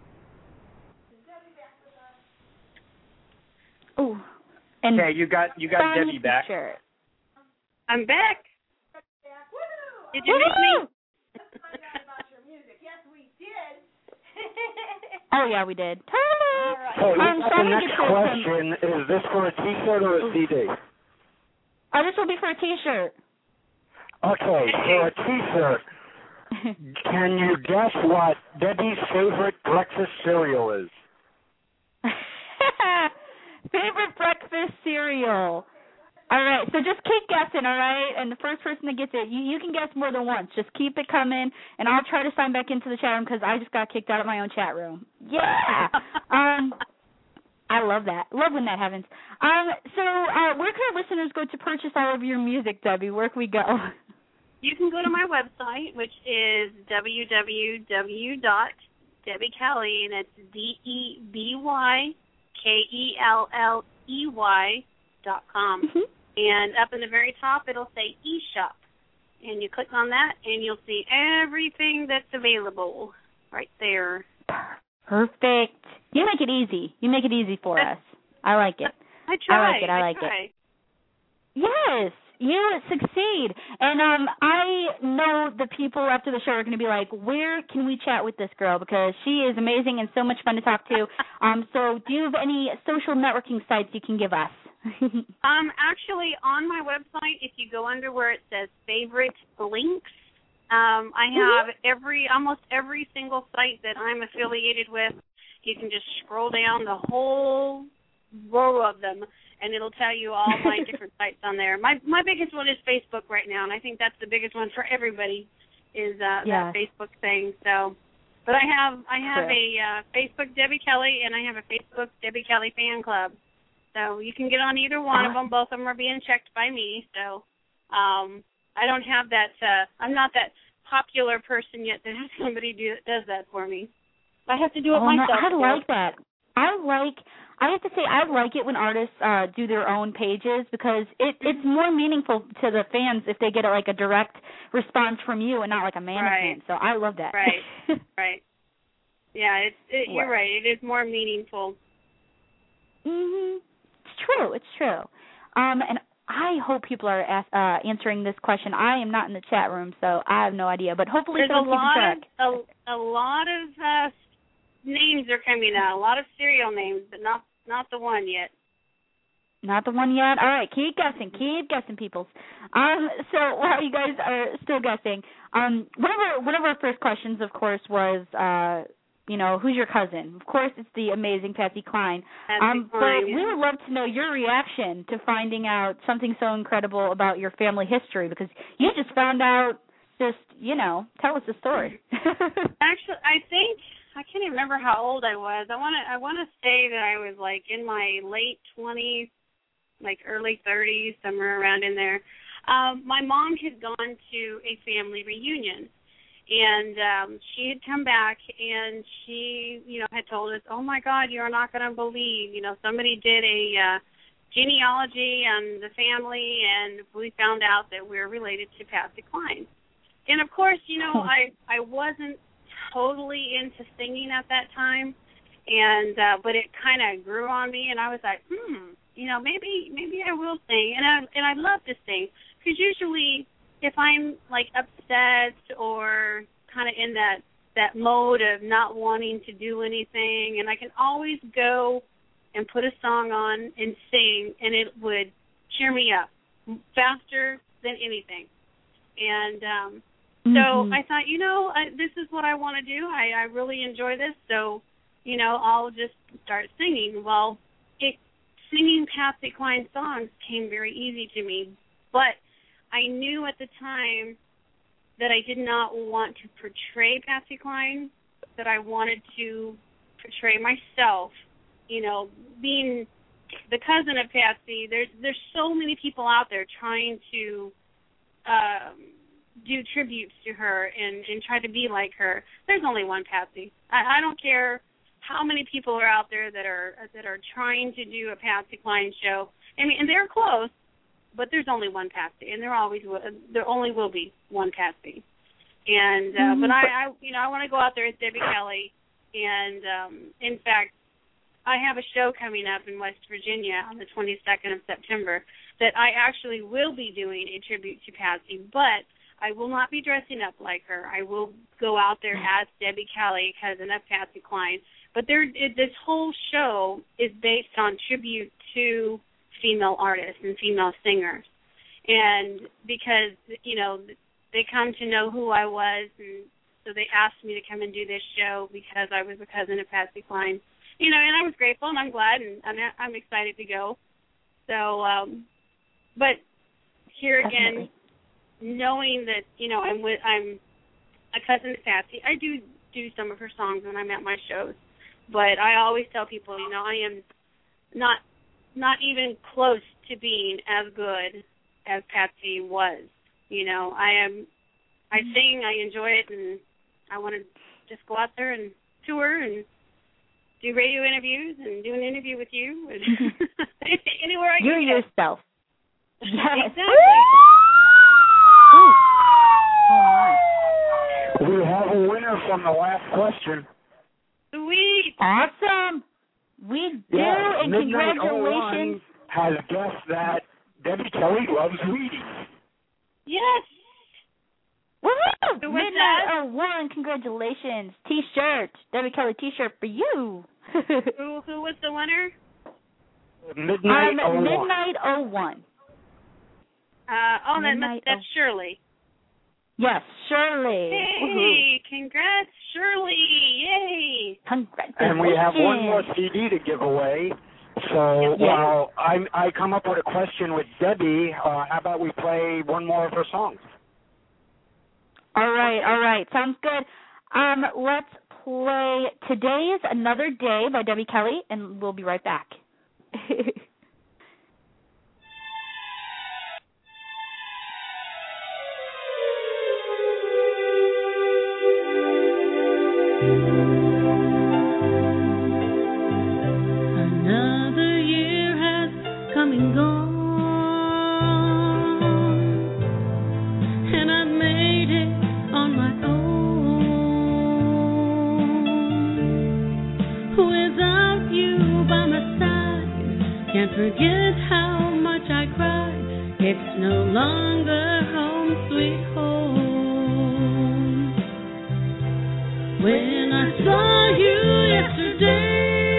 Oh, and okay, you got Debbie back. Shirt. I'm back. Woo! Did you miss me? Let's find out about your music. Yes, we did. Oh yeah, we did. So the next question is this for a T-shirt or a CD? Oh, this will be for a T-shirt. Okay, for a T-shirt, can you guess what Debbie's favorite breakfast cereal is? Favorite breakfast cereal. All right, so just keep guessing, all right? And the first person that gets it, you can guess more than once. Just keep it coming, and I'll try to sign back into the chat room because I just got kicked out of my own chat room. Yeah! I love that. Love when that happens. So where can our listeners go to purchase all of your music, Debbie? Where can we go? You can go to my website, which is www.debbiekelley, and it's DEBYKELLEY.com. Mm-hmm. And up in the very top, it'll say eShop. And you click on that, and you'll see everything that's available right there. Perfect. You make it easy. You make it easy for us. I like it. I try. I like it. Yes, you succeed. And I know the people after the show are going to be like, where can we chat with this girl? Because she is amazing and so much fun to talk to. So do you have any social networking sites you can give us? Actually, on my website, if you go under where it says favorite links, I have almost every single site that I'm affiliated with. You can just scroll down the whole row of them, and it'll tell you all my different sites on there. My biggest one is Facebook right now, and I think that's the biggest one for everybody is that Facebook thing. So, but I have a Facebook Debbie Kelly, and I have a Facebook Debbie Kelly fan club. So you can get on either one of them. Both of them are being checked by me. So I don't have that. I'm not that popular person yet to have somebody does that for me. I have to do it myself. No, I like that. I have to say I like it when artists do their own pages because it's more meaningful to the fans if they get like a direct response from you and not like a management. So I love that. Right. Right. Yeah, you're right. It is more meaningful. Mhm. It's true. And I hope people are answering this question. I am not in the chat room, so I have no idea. But hopefully, there's a lot of names are coming out. A lot of serial names, but not the one yet. Not the one yet. All right, keep guessing, peoples. So while you guys are still guessing, one of our first questions, of course, was who's your cousin? Of course, it's the amazing Patsy Cline. But we would love to know your reaction to finding out something so incredible about your family history because you just found out. Tell us the story. Actually, I can't even remember how old I was. I want to say that I was like in my late 20s, like early 30s, somewhere around in there. My mom had gone to a family reunion. And she had come back, and she, had told us, "Oh my God, you're not going to believe, somebody did a genealogy and the family, and we found out that we're related to Patsy Cline. And of course, I wasn't totally into singing at that time, and but it kind of grew on me, and I was like, maybe I will sing, and I love to sing, because usually if I'm like upset or kind of in that mode of not wanting to do anything, and I can always go and put a song on and sing, and it would cheer me up faster than anything. And so I thought, this is what I want to do. I really enjoy this, so, I'll just start singing. Well, singing Patsy Cline songs came very easy to me, but I knew at the time that I did not want to portray Patsy Cline, that I wanted to portray myself. Being the cousin of Patsy, there's so many people out there trying to do tributes to her and try to be like her. There's only one Patsy. I don't care how many people are out there that are trying to do a Patsy Cline show. I mean, and they're close, but there's only one Patsy, and there only will be one Patsy. And but I want to go out there as Debbie Kelly, and in fact, I have a show coming up in West Virginia on the 22nd of September that I actually will be doing a tribute to Patsy, but I will not be dressing up like her. I will go out there as Debbie Kelly, cousin of Patsy Cline. But this whole show is based on tribute to female artists and female singers. And because, they come to know who I was, and so they asked me to come and do this show because I was a cousin of Patsy Cline. And I was grateful, and I'm glad, and I'm excited to go. So, but here again, knowing that, I'm a cousin of Patsy, I do some of her songs when I'm at my shows. But I always tell people, I am not even close to being as good as Patsy was. I sing, I enjoy it, and I want to just go out there and tour and do radio interviews and do an interview with you. And anywhere I can. You're yourself. Yes. Exactly. We have a winner from the last question. Sweet. Awesome. We do, and congratulations. Has guessed that Debbie Kelly loves Wheaties. Yes. Woohoo! Midnight 01, congratulations. T-shirt. Debbie Kelly T-shirt for you. Who was the winner? Midnight 01. Midnight 01. That's Shirley. Yes, Shirley. Hey, congrats, Shirley. Yay. Congratulations. And we have one more CD to give away. So while I come up with a question with Debbie, how about we play one more of her songs? All right. Sounds good. Let's play Today's Another Day by Debbie Kelly, and we'll be right back. Another year has come and gone, and I've made it on my own. Without you by my side, can't forget how much I cried. It's no longer home sweet home. When I saw you yesterday,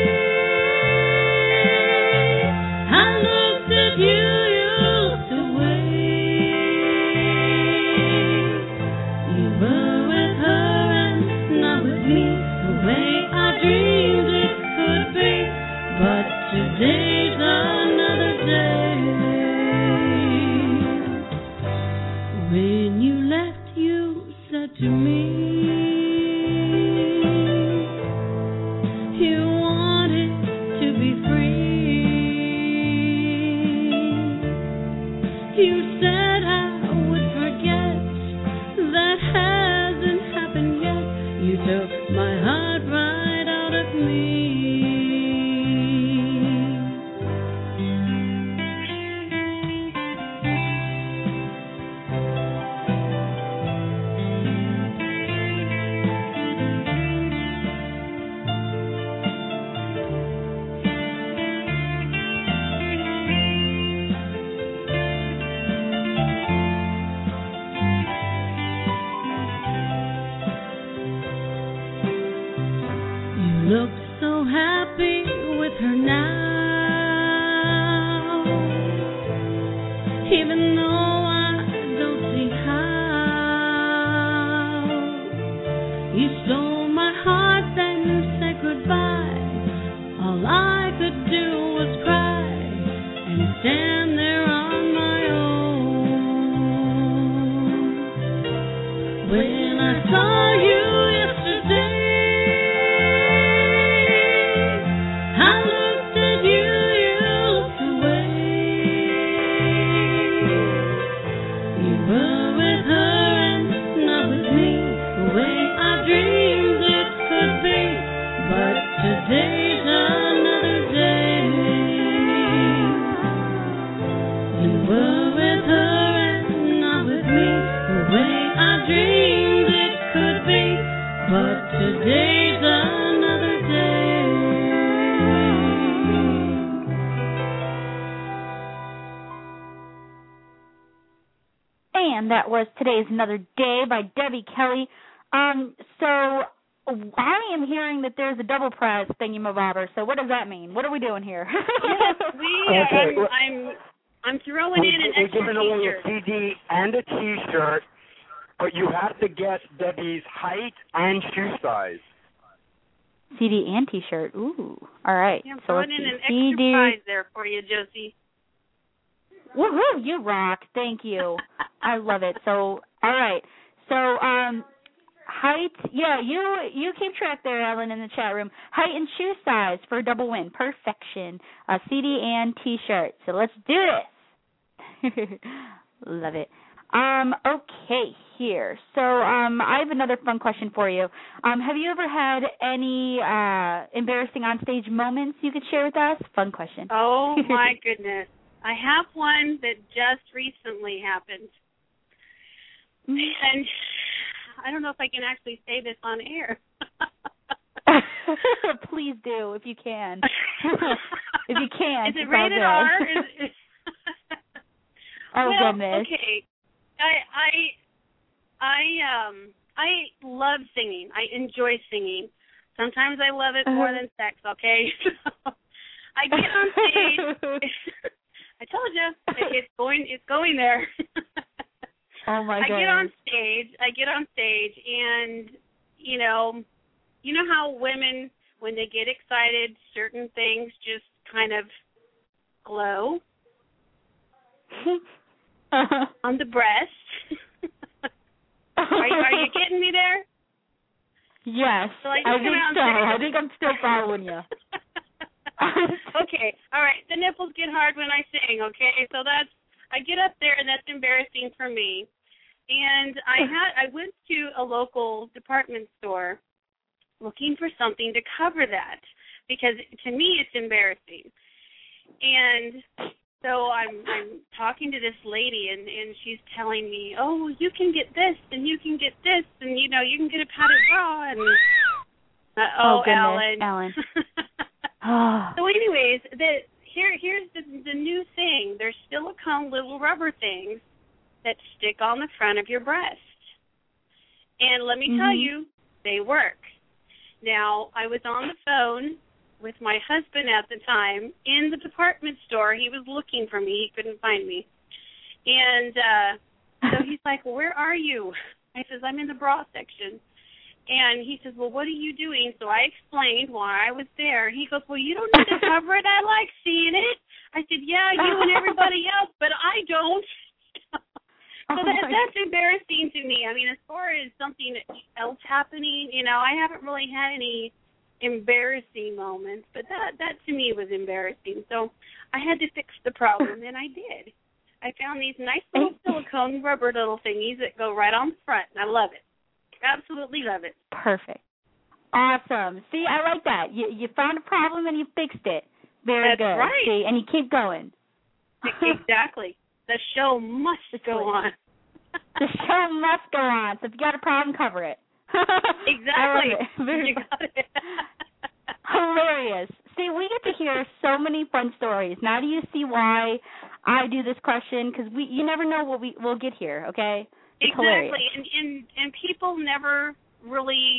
I looked at you, you looked away. You were with her and not with me, the way I dreamed it could be. But today's another day. When you left, you said to me, you wanted to be free. You said I would forget. That hasn't happened yet. You took my heart right out of me. look so happy with her now, even though I don't see how. You stole my heart, then said goodbye. All I could do was cry and stand there on my own. When I saw you yesterday, today's another day, and we're with her and not with me, the way I dreamed it could be, but today's another day. And that was Today's Another Day by Debbie Kelly. So I am hearing that there's a double prize thingy-mabobber, so what does that mean? What are we doing here? Yes, I'm throwing in an extra We're giving away a T-shirt. CD and a T-shirt, but you have to guess Debbie's height and shoe size. CD and T-shirt. Ooh. All right. Yeah, I'm so throwing let's in an see. extra prize there for you, Josie. Woohoo! You rock. Thank you. I love it. So, all right. So, height. Yeah, you keep track there, Ellen, in the chat room. Height and shoe size for a double win. Perfection. CD and T-shirt. So let's do this. Love it. Okay, here. So I have another fun question for you. Have you ever had any embarrassing onstage moments you could share with us? Fun question. Oh, my goodness. I have one that just recently happened. And I don't know if I can actually say this on air. Please do, if you can. If you can. Is it rated R? Oh, well, goodness. Okay. I love singing. I enjoy singing. Sometimes I love it more than sex, okay? I get on stage. I told you, it's going there. Oh my God. I get on stage and you know how women, when they get excited, certain things just kind of glow on the breast. Are you getting me there? Yes, So I think so. I think I'm still following you. Okay, all right. The nipples get hard when I sing, okay? So I get up there, and that's embarrassing for me. And I went to a local department store looking for something to cover that because to me it's embarrassing. And so I'm talking to this lady, and she's telling me, oh, you can get this, and you can get this, and you can get a padded bra, and goodness, Ellen. So anyways, here's the new thing. There's silicone little rubber things that stick on the front of your breast. And let me tell you, they work. Now, I was on the phone with my husband at the time in the department store. He was looking for me. He couldn't find me. And so he's like, well, where are you? I says, I'm in the bra section. And he says, well, what are you doing? So I explained why I was there. He goes, well, you don't need to cover it. I like seeing it. I said, yeah, you and everybody else, but I don't. So that's embarrassing to me. I mean, as far as something else happening, I haven't really had any embarrassing moments, but that to me was embarrassing. So I had to fix the problem, and I did. I found these nice little silicone rubber little thingies that go right on the front, and I love it. Absolutely love it. Perfect. Awesome. See, I like that. You found a problem and you fixed it. Very good. That's right. See, and you keep going. Exactly. The show must go on. The show must go on. So if you got a problem, cover it. Exactly. You got it. Hilarious. See, we get to hear so many fun stories. Now do you see why I do this question? Because you never know what we'll get here, okay? It's exactly. Hilarious. And people never really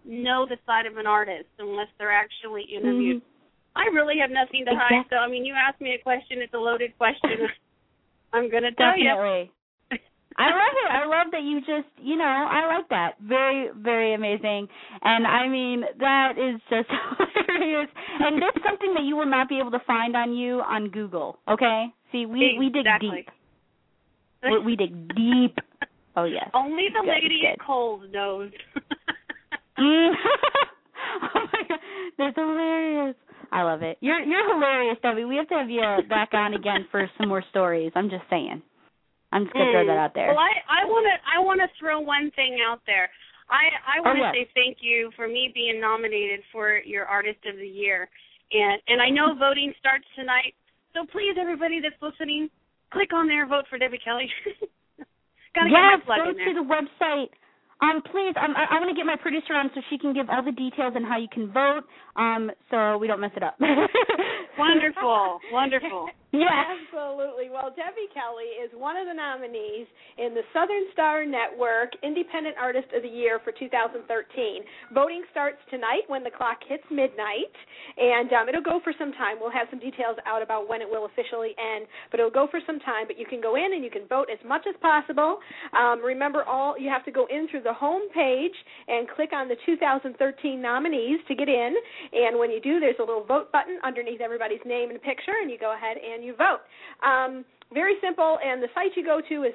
know the side of an artist unless they're actually interviewed. I really have nothing to hide. So, I mean, you ask me a question, it's a loaded question. I'm going to tell you. I love it. I love that you just, I like that. Very, very amazing. And, I mean, that is just hilarious. And that's something that you will not be able to find on you on Google, okay? See, we dig deep. We dig deep. Oh, yes. Only the lady at Kohl's knows. Oh, my God. That's hilarious. I love it. You're hilarious, Debbie. We have to have you back on again for some more stories. I'm just saying. I'm just gonna throw that out there. Well, I want to throw one thing out there. I want to say thank you for me being nominated for your Artist of the Year, and I know voting starts tonight. So please, everybody that's listening, click on there, vote for Debbie Kelly. Gotta get my plug in there. Go to the website. Please, I want to get my producer on so she can give all the details on how you can vote, so we don't mess it up. Wonderful, wonderful. Yeah, absolutely. Well, Debbie Kelly is one of the nominees in the Southern Star Network Independent Artist of the Year for 2013. Voting starts tonight when the clock hits midnight, and it'll go for some time. We'll have some details out about when it will officially end, but it'll go for some time. But you can go in and you can vote as much as possible. Remember, you have to go in through the home page and click on the 2013 nominees to get in, and when you do, there's a little vote button underneath everybody's name and picture, and you go ahead and you vote. Very simple, and the site you go to is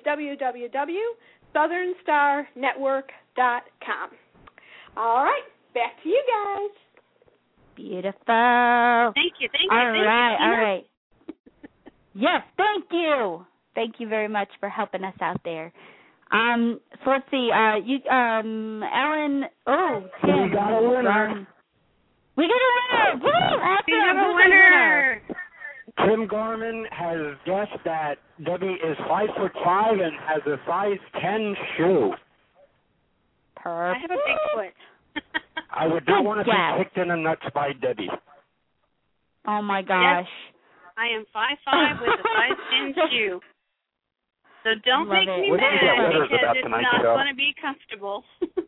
www.southernstarnetwork.com. All right, back to you guys. Beautiful. Thank you. All right. Yes, thank you. Thank you very much for helping us out there. So let's see. Alan. Oh, Tim. We got a winner. We got a winner. Woo! We have a winner. Tim Garman has guessed that Debbie is 5'5" and has a size 10 shoe. Perfect. I have a big foot. I would not want to be kicked in the nuts by Debbie. Oh my gosh. Yes, I am 5'5" with a size 10 shoe. So don't make me mad because it's not going to be comfortable.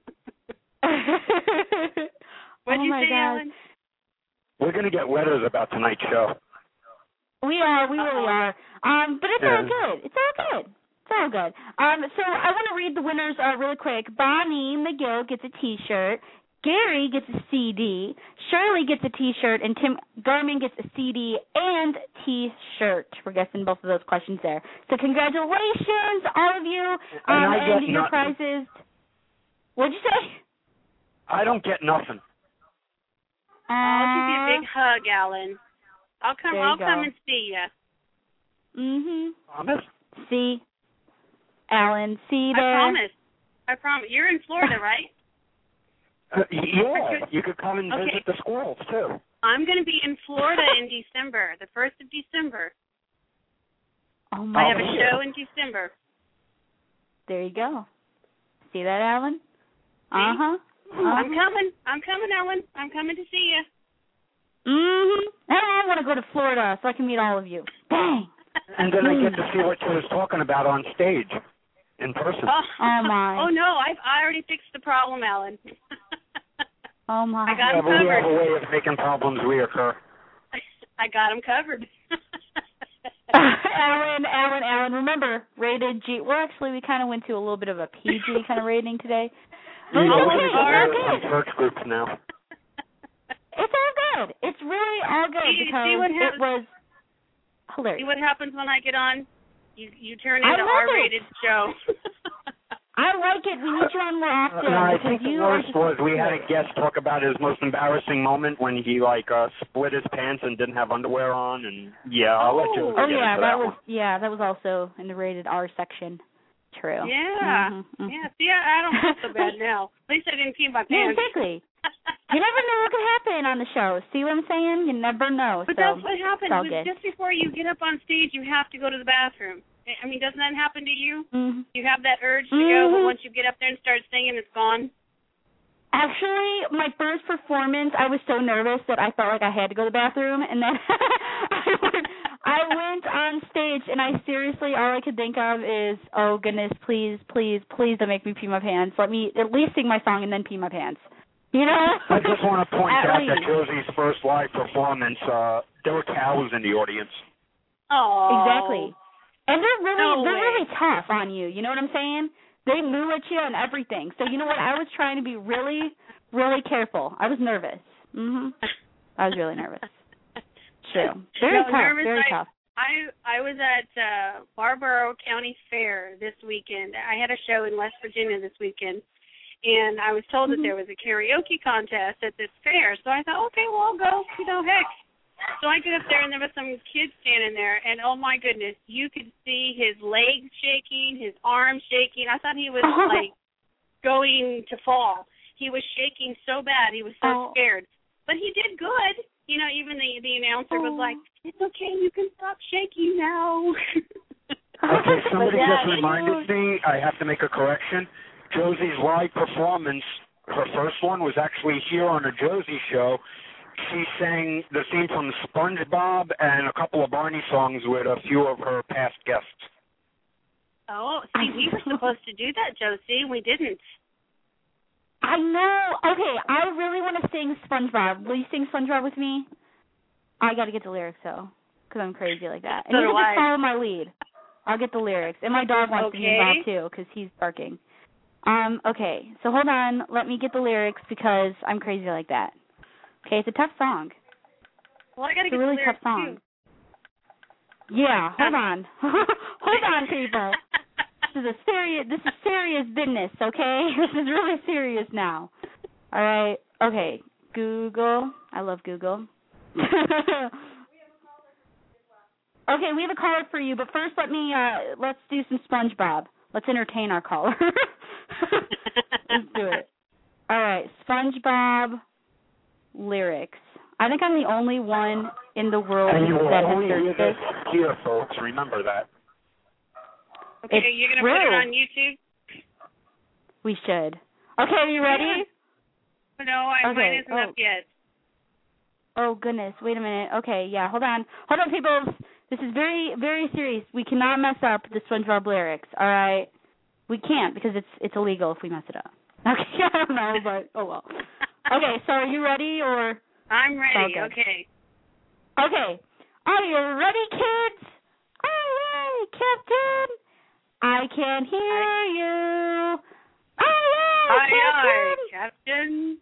What'd you say, Alan? We're going to get letters about tonight's show. We really are. But it's all good. It's all good. So I want to read the winners really quick. Bonnie McGill gets a T-shirt. Gary gets a CD. Shirley gets a T-shirt. And Tim Garman gets a CD and T-shirt. We're guessing both of those questions there. So congratulations, all of you. And your prizes. What'd you say? I don't get nothing. I'll give you a big hug, Alan. I'll come and see you. Promise? See, Alan, see there. I promise. You're in Florida, right? Yeah, you could come and visit the squirrels, too. I'm going to be in Florida in December, the 1st of December. Oh, my I have a show in December. There you go. See that, Alan? I'm coming, Alan. I'm coming to see you. And I want to go to Florida so I can meet all of you. Dang. And then I get to see what she was talking about on stage in person. Oh my. Oh, no, I already fixed the problem, Alan. Oh, my. I got them covered. We have covered. a way of making problems reoccur. I got them covered. Alan, remember, rated G. Well, actually, we kind of went to a little bit of a PG kind of rating today. Some church groups now. It's all good. It's really all good because it was hilarious. See what happens when I get on? You turn into an R-rated show. I like it. We need you on more often. No, I think the worst was we had a guest talk about his most embarrassing moment when he split his pants and didn't have underwear on, and I'll let you. That was also in the rated R section. True. Yeah. Yeah. See, I don't feel so bad now. At least I didn't pee my pants. Yeah, exactly. You never know what could happen on the show. See what I'm saying? You never know. But that's what happens. Just before you get up on stage, you have to go to the bathroom. I mean, doesn't that happen to you? You have that urge to go, but once you get up there and start singing, it's gone. Actually, my first performance, I was so nervous that I felt like I had to go to the bathroom, and then I went on stage, and I seriously, all I could think of is, oh, goodness, please, please, please don't make me pee my pants. Let me at least sing my song and then pee my pants. You know? I just want to point out least. that Josie's first live performance, there were cows in the audience. Oh. Exactly. And they're really tough on you. You know what I'm saying? They moo at you and everything. So you know what? I was trying to be really, really careful. I was nervous. I was really nervous. True. Very tough. I was at Barbaro County Fair this weekend. I had a show in West Virginia this weekend, and I was told that there was a karaoke contest at this fair. So I thought, okay, well, I'll go. You know, heck. So I get up there, and there was some kids standing there, and oh my goodness, you could see his legs shaking, his arms shaking. I thought he was like going to fall. He was shaking so bad. He was so scared. But he did good. You know, even the announcer was like, it's okay, you can stop shaking now. Okay, somebody just reminded me, I have to make a correction. Josie's live performance, her first one, was actually here on the Josie Show. She sang the theme from SpongeBob and a couple of Barney songs with a few of her past guests. Oh, see, we were supposed to do that, Josie, and we didn't. I know. Okay, I really want to sing SpongeBob. Will you sing SpongeBob with me? I got to get the lyrics, though, because I'm crazy like that. And you can just follow my lead. I'll get the lyrics. And my dog wants to be involved, too, because he's barking. Okay, so hold on. Let me get the lyrics, because I'm crazy like that. Okay, it's a tough song. Well, I got to get the lyrics, tough song. Too. Yeah, hold on. Hold on, people. This is serious business, okay? This is really serious now. All right. Okay. Google. I love Google. Okay, we have a caller for you, but first let's do some SpongeBob. Let's entertain our caller. Let's do it. All right, SpongeBob lyrics. I think I'm the only one in the world that has searched this. Here, folks, remember that. Okay, you're going to put it on YouTube? We should. Okay, are you ready? No, mine isn't up yet. Oh, goodness. Wait a minute. Okay, yeah, hold on. Hold on, people. This is very, very serious. We cannot mess up the SpongeBob lyrics, all right? We can't because it's illegal if we mess it up. Okay, I don't know, but oh well. Okay, so are you ready or? I'm ready, okay. Okay. Are you ready, kids? Aye, aye, Captain. I can hear you. Aye, Captain.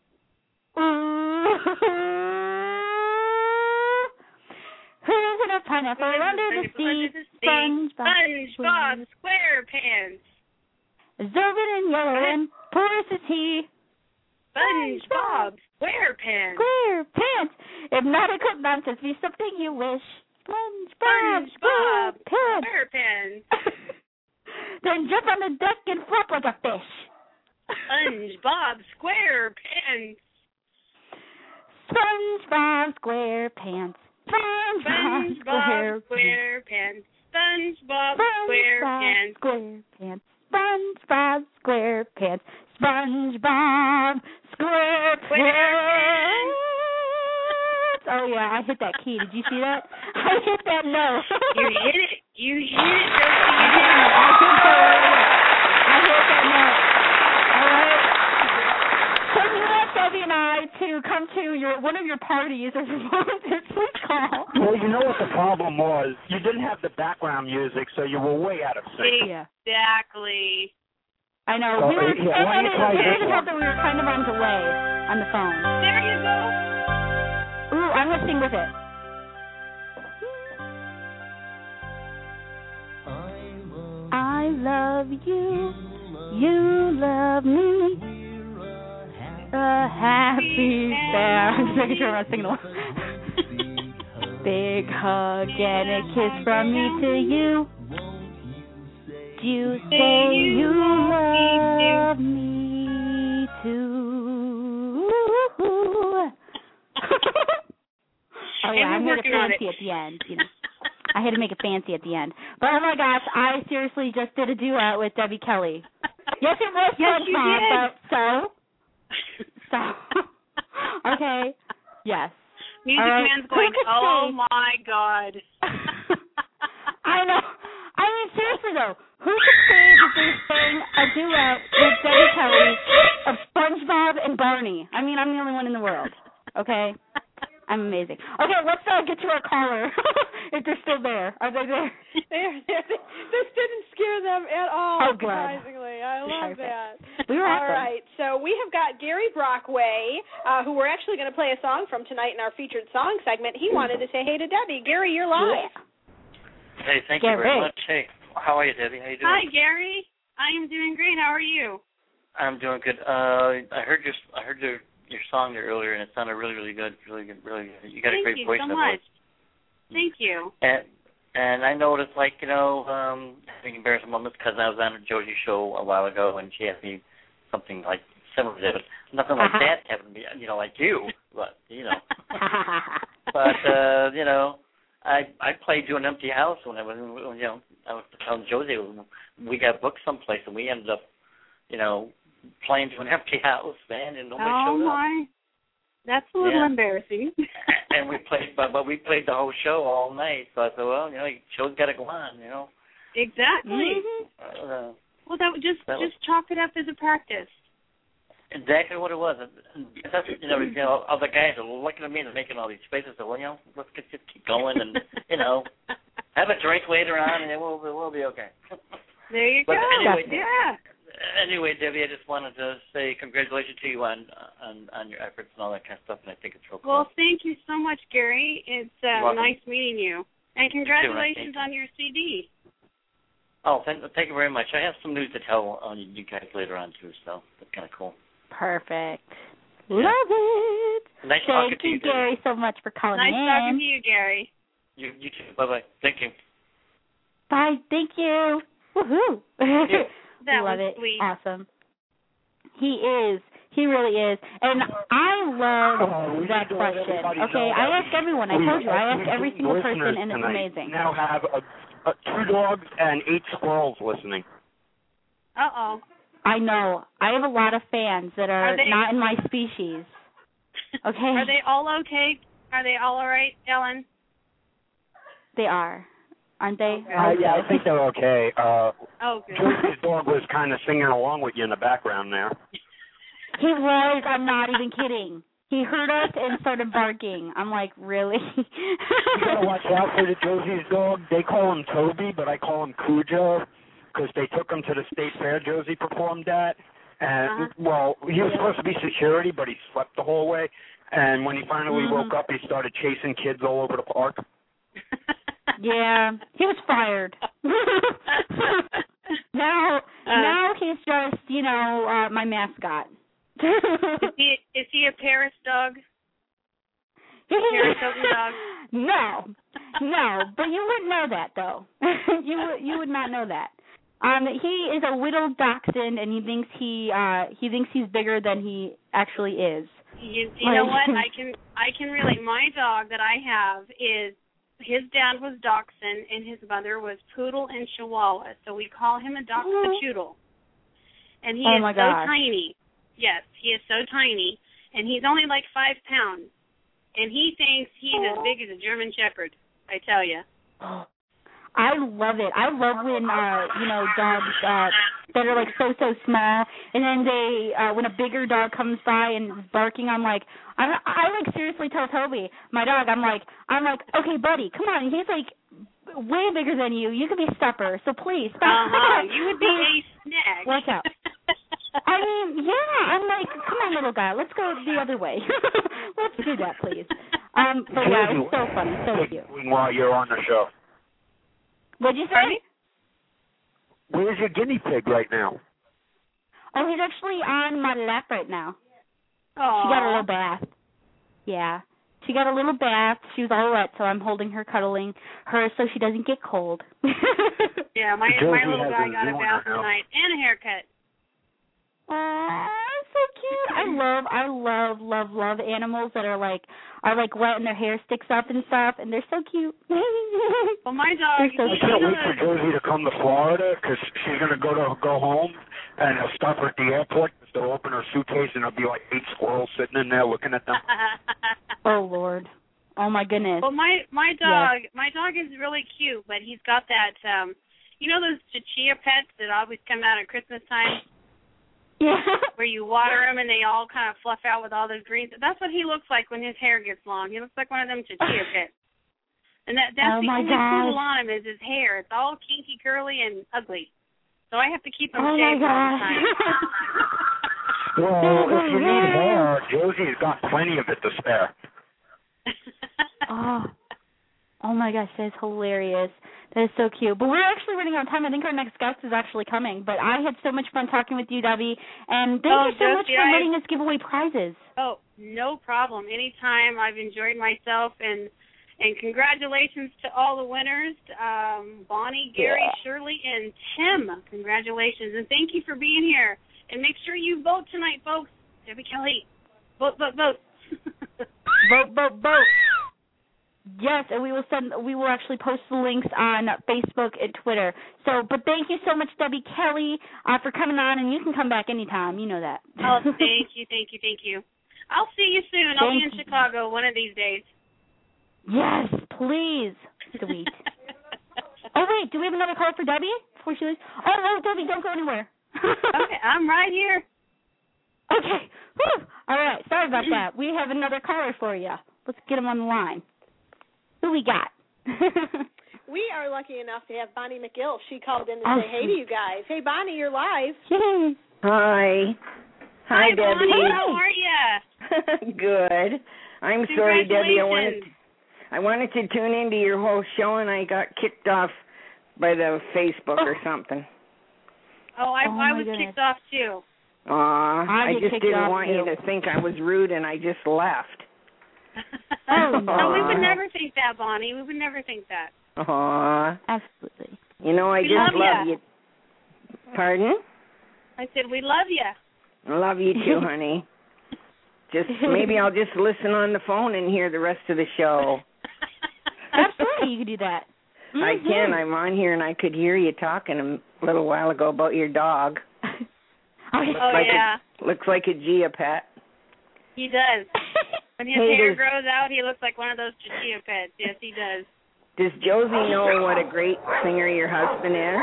Who's in a pineapple under the sea? SpongeBob SquarePants. Zobin and yellow and porous is he. SpongeBob SquarePants. SquarePants. If not, it could nonsense be something you wish. SpongeBob SquarePants. Then jump on the deck and flop like a fish. SpongeBob SquarePants. SpongeBob SquarePants. SpongeBob SquarePants. SpongeBob SquarePants. SpongeBob SquarePants. SpongeBob SquarePants. Oh, yeah, I hit that key. Did you see that? I hit that note. You hit it. You hit it, Josie. I hit that note. All right. So you want Debbie and I to come to one of your parties or performances, please call. Well, you know what the problem was? You didn't have the background music, so you were way out of sync. Exactly. I know. So, we were, that we were kind of on delay on the phone. There you go. Ooh, I'm going to sing with it. I love you. You love me. A happy family. I'm just making sure I'm not singing along. Big hug and a kiss from me to you. You say you love me too. Oh yeah, I made it fancy at the end. You know, I had to make it fancy at the end. But oh my gosh, I seriously just did a duet with Debbie Kelly. Yes, it was fun, but so. Okay. Yes. Music Man's going, oh my God. I know. I mean, seriously though, who could say that they sang a duet with Debbie Kelly SpongeBob and Barney. I mean, I'm the only one in the world. Okay? I'm amazing. Okay, let's get to our caller. If they're still there. Are they there? This didn't scare them at all, surprisingly. I love that. All right, so we have got Gary Brockway, who we're actually going to play a song from tonight in our featured song segment. He wanted to say hey to Debbie. Gary, you're live. Yeah. Hey, thank you very much. Hey, how are you, Debbie? How you doing? Hi, Gary. I am doing great. How are you? I'm doing good. I heard your song there earlier, and it sounded really, really good. Really good, really good. You got a great voice. Thank you so much. Thank you. And I noticed, like, having embarrassing moments because I was on a Josie show a while ago, and she asked me something like similar to that, but nothing like that happened to me, like you, but, But, I played to an empty house when I was, I was telling Josie we got booked someplace, and we ended up, playing to an empty house, man, and nobody showed up. Oh, my. That's a little embarrassing. And we played, but we played the whole show all night, so I thought, well, show's got to go on, Exactly. Well, just chalk it up as a practice. Exactly what it was. That's, other guys are looking at me and making all these faces. So, let's just keep going and, have a drink later on, and we'll be okay. There you go. Anyway, Debbie, I just wanted to say congratulations to you on your efforts and all that kind of stuff, and I think it's real cool. Well, thank you so much, Gary. It's nice meeting you. And congratulations on your CD. Oh, thank you very much. I have some news to tell you guys later on, too, so that's kind of cool. Perfect. Love it. Nice talking to you, Gary, so much for calling in. Nice talking to you, Gary. You too. Bye-bye. Thank you. Bye. Thank you. Woohoo. That love was it. Sweet. Awesome. He is. He really is. And I love that question. Okay, I ask everyone. I told you. I ask every single person, and it's amazing. Now have 2 dogs and 8 squirrels listening. Uh-oh. I know. I have a lot of fans that are not in my species. Okay? Are they all okay? Are they all right, Ellen? They are. Aren't they? Yeah, I think they're okay. Good. Josie's dog was kind of singing along with you in the background there. He was. I'm not even kidding. He heard us and started barking. I'm like, really? You gotta watch out for the Josie's dog. They call him Toby, but I call him Cujo because they took him to the state fair Josie performed at. And, well, he was supposed to be security, but he slept the whole way. And when he finally woke up, he started chasing kids all over the park. Yeah, he was fired. Now he's just, my mascot. Is he a Paris dog? Paris dog? No, but you wouldn't know that though. You would not know that. He is a whittled dachshund, and he thinks he's bigger than he actually is. You know what? I can relate. My dog that I have is. His dad was Dachshund, and his mother was Poodle and Chihuahua, so we call him a Dachshund-Choodle. And he is so tiny. Yes, he is so tiny, and he's only like 5 pounds. And he thinks he's as big as a German Shepherd, I tell you. I love it. I love when, dogs that are like so small, and then when a bigger dog comes by and is barking, I like seriously tell Toby, my dog, I'm like, okay, buddy, come on. He's like way bigger than you. You could be stuffer, so please stop. You would be a snag. Watch out. I mean, yeah. I'm like, come on, little guy. Let's go the other way. Let's do that, please. But yeah, it's so funny, so cute. While you're on the show. What'd you say? Where's your guinea pig right now? Oh, he's actually on my lap right now. Aww. She got a little bath. Yeah. She got a little bath. She was all wet, so I'm holding her, cuddling her so she doesn't get cold. Yeah, my little guy got a bath tonight and a haircut. So cute. I love animals that are like wet and their hair sticks up and stuff, and they're so cute. Well, my dog. I can't wait for Josie to come to Florida because she's gonna go home and he'll stop her at the airport. They'll open her suitcase and there'll be like 8 squirrels sitting in there looking at them. Oh Lord. Oh my goodness. Well, my dog is really cute, but he's got that those Chichia pets that always come out at Christmas time. Yeah. Where you water them and they all kind of fluff out with all those greens. That's what he looks like when his hair gets long. He looks like one of them chia pets. And that's the only poodle on him is his hair. It's all kinky, curly, and ugly. So I have to keep him shaved all the time. Well, if you need hair, Josie's got plenty of it to spare. Oh my gosh, that is hilarious. That is so cute. But we're actually running out of time. I think our next guest is actually coming. But I had so much fun talking with you, Debbie. And thank you so much for letting us give away prizes. Oh, no problem. Anytime. I've enjoyed myself. And congratulations to all the winners, Bonnie, Gary, Shirley, and Tim. Congratulations. And thank you for being here. And make sure you vote tonight, folks. Debbie Kelly. Vote, vote, vote. Vote, vote, vote. Yes, and we will actually post the links on Facebook and Twitter. But thank you so much, Debbie Kelly, for coming on, and you can come back anytime. You know that. Oh, thank you. I'll see you soon. I'll be in Chicago one of these days. Yes, please. Sweet. Oh, wait, do we have another call for Debbie before she leaves? Oh, no, Debbie, don't go anywhere. Okay, I'm right here. Okay. Whew. All right, sorry about that. We have another caller for you. Let's get him on the line. Who we got? We are lucky enough to have Bonnie McGill. She called in to say hey to you guys. Hey, Bonnie, you're live. Hi. Hi, Debbie. Bonnie. How are you? Good. I'm sorry, Debbie. I wanted to tune into your whole show, and I got kicked off by the Facebook or something. Oh, I was kicked off, too. I just didn't want you to think I was rude, and I just left. No, we would never think that, Bonnie. We would never think that. Absolutely. You know, I just love you. Pardon? I said we love you. I love you too, honey. Maybe I'll just listen on the phone and hear the rest of the show. Absolutely, you can do that. Mm-hmm. I can. I'm on here, and I could hear you talking a little while ago about your dog. Looks like a Gia pet. He does. When his hair grows out, he looks like one of those Gia pets. Yes, he does. Does Josie know what a great singer your husband is?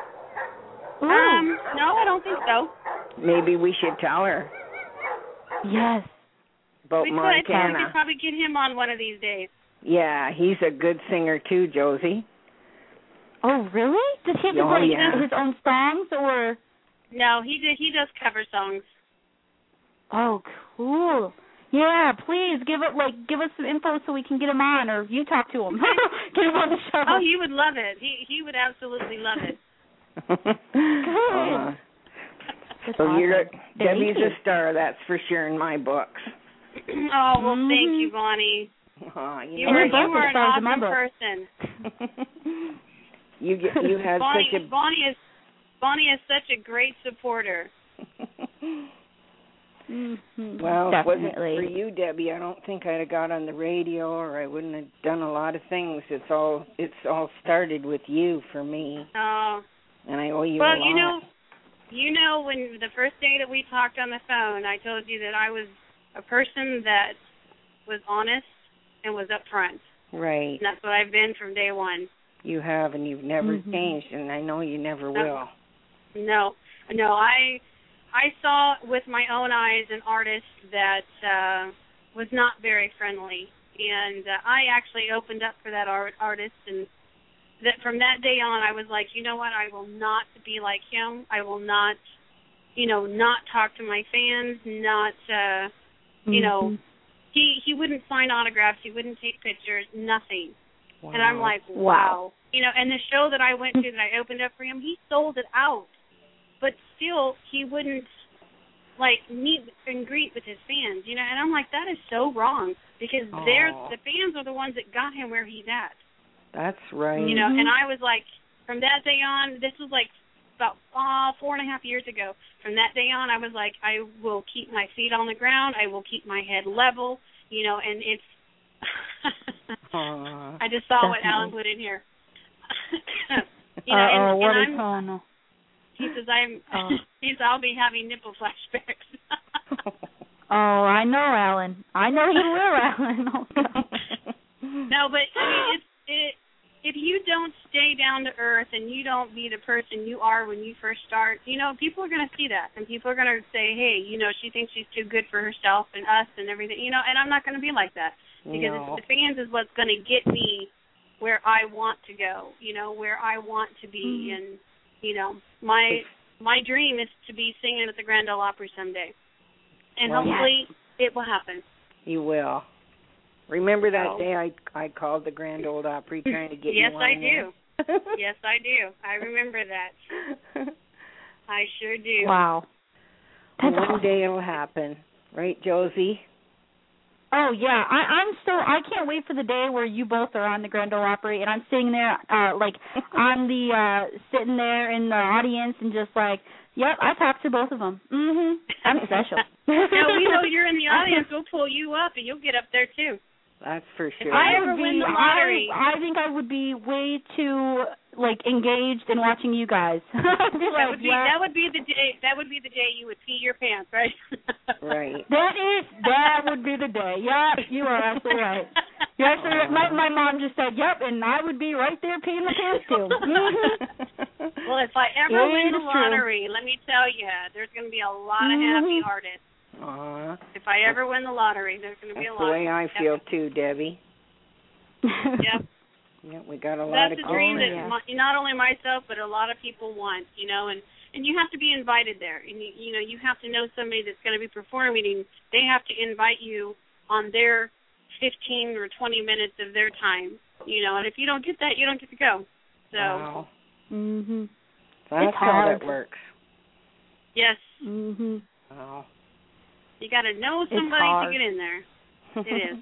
No, I don't think so. Maybe we should tell her. Yes. About Montana. We could probably get him on one of these days. Yeah, he's a good singer too, Josie. Oh, really? Does he have to play his own songs, or? No, he does cover songs. Oh, cool. Yeah, please give us some info so we can get him on, or you talk to him. Get him on the show. Oh, he would love it. He would absolutely love it. Good. So awesome. Debbie's a star, that's for sure in my books. Oh, well, thank you, Bonnie. You are an awesome person. You have Bonnie is such a great supporter. Mm-hmm. Well, if it wasn't for you, Debbie, I don't think I'd have got on the radio, or I wouldn't have done a lot of things. It's all started with you for me. Oh. And I owe you a lot. Well, you know, when the first day that we talked on the phone, I told you that I was a person that was honest and was upfront. Right. And that's what I've been from day one. You have, and you've never changed, and I know you never will. No, I saw with my own eyes an artist that was not very friendly, and I actually opened up for that artist, and that from that day on, I was like, you know what, I will not be like him. I will not, not talk to my fans, not, he wouldn't sign autographs, he wouldn't take pictures, nothing. Wow. And I'm like, wow. And the show that I went to that I opened up for him, he sold it out. But still, he wouldn't, meet and greet with his fans, And I'm like, that is so wrong, because the fans are the ones that got him where he's at. That's right. And I was like, from that day on, this was about 4.5 years ago. From that day on, I was like, I will keep my feet on the ground. I will keep my head level, and it's, I just saw what Alan put in here. He says I'll be having nipple flashbacks. Oh, I know, Alan. I know you will, Alan. No, but I mean, if you don't stay stay down to earth and you don't be the person you are when you first start, people are going to see that. And people are going to say, hey, she thinks she's too good for herself and us and everything, and I'm not going to be like that. Because the fans is what's going to get me where I want to go, where I want to be. And, my dream is to be singing at the Grand Ole Opry someday. And hopefully it will happen. You will. Remember that day I called the Grand Ole Opry trying to get you on there? Yes, I do. I remember that. I sure do. Wow. One day it'll happen. Right, Josie? Oh, yeah. I can't wait for the day where you both are on the Grand Ole Opry and I'm sitting there, sitting there in the audience and just like, yep, I talked to both of them. I'm special. Now, we know you're in the audience. We'll pull you up and you'll get up there, too. That's for sure. If I ever win the lottery. I think I would be way too engaged in watching you guys. That would be the day. That would be the day you would pee your pants, right? Right. That would be the day. Yeah, you are absolutely right. You're absolutely right. My mom just said, "Yep," and I would be right there peeing my pants too. Well, if I ever win the lottery, let me tell you, there's going to be a lot of happy artists. If I ever win the lottery, there's going to be a lot. That's the way I feel too, Debbie. Yep. Yeah, we got a lot of. That's a dream that not only myself but a lot of people want, and you have to be invited there, and you have to know somebody that's going to be performing, and they have to invite you on their 15 or 20 minutes of their time, and if you don't get that, you don't get to go. So. Wow. So that's how that works. Yes. Wow. You got to know somebody to get in there. It is.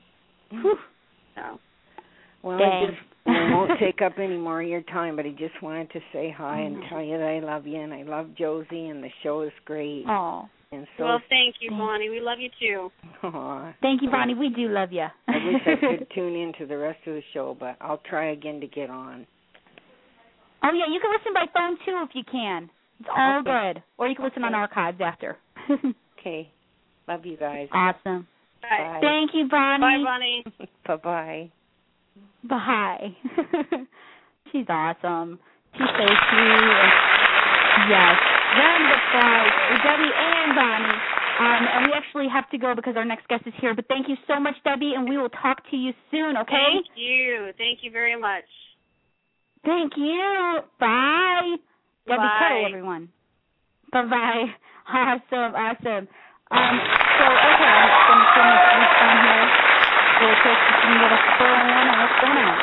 So. Well, I won't take up any more of your time, but I just wanted to say hi and tell you that I love you and I love Josie and the show is great. Oh. And so well, thank you, Bonnie. We love you too. Aww. Thank you, Bonnie. We do love you. I wish I could tune in to the rest of the show, but I'll try again to get on. Oh, yeah, you can listen by phone, too, if you can. It's all good. Or you can listen on archives after. Okay. Love you guys. Awesome. Bye. Thank you, Bonnie. Bye, Bonnie. Bye-bye. Bye. She's awesome. She's so sweet. Yes. Round of applause for Debbie and Bonnie. And we actually have to go because our next guest is here. But thank you so much, Debbie, and we will talk to you soon, okay? Thank you. Thank you very much. Thank you. Bye. Debbie Kettle, everyone. Bye-bye. Awesome. So, okay, I'm just going to turn this on here. We'll take some little scroll in and what's going on.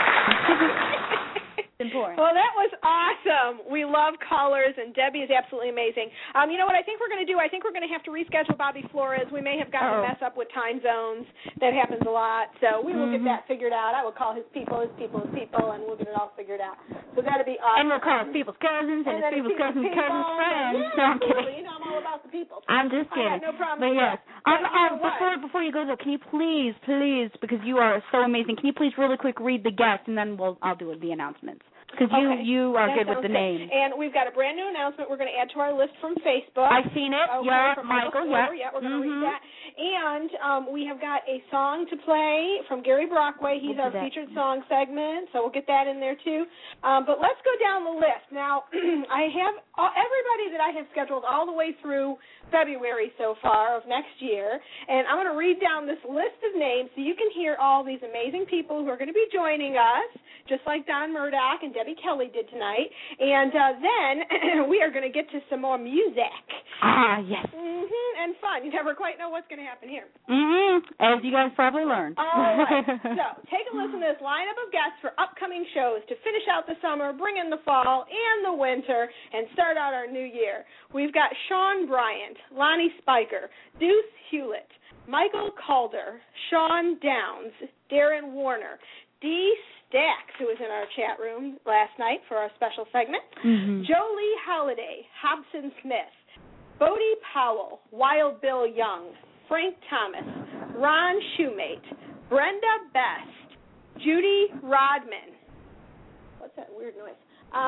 Important. Well, that was awesome. We love callers, and Debbie is absolutely amazing. You know what I think we're going to do? I think we're going to have to reschedule Bobby Flores. We may have gotten a mess up with time zones. That happens a lot. So we will get that figured out. I will call his people, and we'll get it all figured out. So that'll be awesome. And we'll call his people's cousins and his people's cousins' cousins' friends. Yeah, no, I'm kidding. I'm all about the people. I'm just kidding. I have no problem but with yes. that. Before you go, though, can you please, because you are so amazing, can you please really quick read the guest, and then I'll do the announcements. Because you are good with the name. And we've got a brand new announcement we're going to add to our list from Facebook. I've seen it. From Michael. Yeah, we're going to read that. And we have got a song to play from Gary Brockway. He's our featured song segment, so we'll get that in there too. But let's go down the list. Now, I have everybody that I have scheduled all the way through February so far of next year, and I'm going to read down this list of names so you can hear all these amazing people who are going to be joining us, just like Don Murdoch and Debbie Kelly did tonight. And then we are going to get to some more music. Yes. And fun. You never quite know what's going to happen here. As you guys probably learned. All right. So take a listen to this lineup of guests for upcoming shows to finish out the summer, bring in the fall and the winter, and start out our new year. We've got Sean Bryant, Lonnie Spiker, Deuce Hewlett, Michael Calder, Sean Downs, Darren Warner, Dee Stacks, who was in our chat room last night for our special segment, Jolie Holliday, Hobson Smith, Bodie Powell, Wild Bill Young, Frank Thomas, Ron Shoemate, Brenda Best, Judy Rodman. What's that weird noise?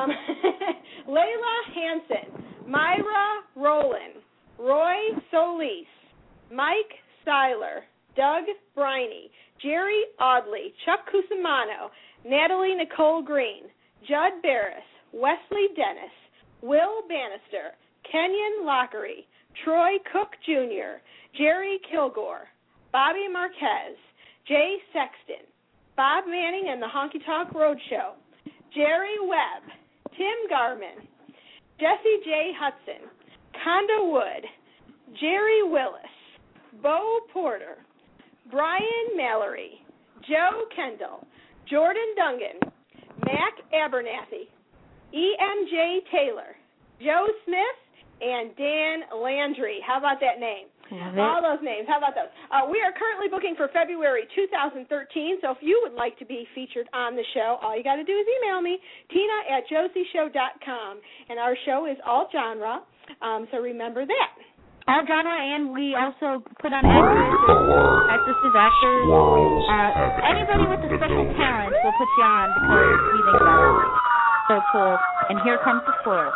Layla Hansen, Myra Rowland, Roy Solis, Mike Seiler, Doug Briney, Jerry Audley, Chuck Cusimano, Natalie Nicole Green, Judd Barris, Wesley Dennis, Will Bannister, Kenyon Lockery, Troy Cook Jr., Jerry Kilgore, Bobby Marquez, Jay Sexton, Bob Manning and the Honky Tonk Roadshow, Jerry Webb, Tim Garman, Jesse J. Hudson, Conda Wood, Jerry Willis, Bo Porter, Brian Mallory, Joe Kendall, Jordan Dungan, Mac Abernathy, E.M.J. Taylor, Joe Smith, and Dan Landry. How about that name? All those names. How about those? We are currently booking for February 2013, so if you would like to be featured on the show, all you got to do is email me, tina@josieshow.com. And our show is all genre, so remember that. All genre, and we also put on actors, actors. Anybody with a special talent, we'll put you on because we think about it. So cool. And here comes the squirrel.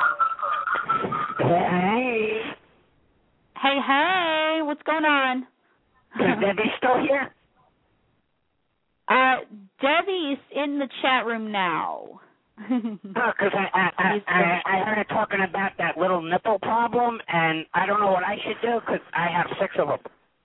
Hey. Hey, what's going on? Is Debbie still here? Debbie's in the chat room now. Because I heard her talking about that little nipple problem, and I don't know what I should do because I have 6 of them.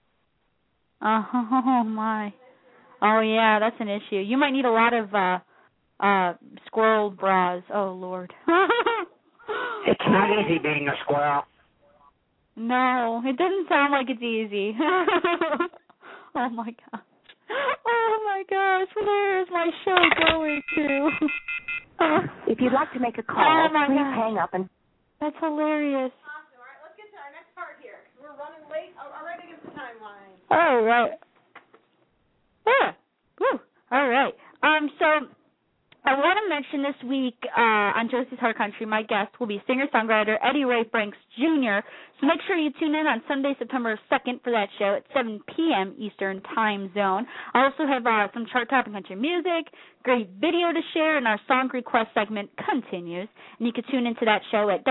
Oh, my. Oh, yeah, that's an issue. You might need a lot of squirrel bras. Oh, Lord. It's not easy being a squirrel. No, it doesn't sound like it's easy. Oh, my gosh. Oh, my gosh. Where is my show going to? If you'd like to make a call, please hang up and... That's hilarious. Awesome. All right, let's get to our next part here. We're running late already against the timeline. All right. Yeah. Woo. All right. So I want to mention this week on Josie's Hard Country, my guest will be singer-songwriter Eddie Ray Franks Jr., so make sure you tune in on Sunday, September 2nd for that show at 7 p.m. Eastern Time Zone. I also have some chart-topping country music, great video to share, and our song request segment continues. And you can tune into that show at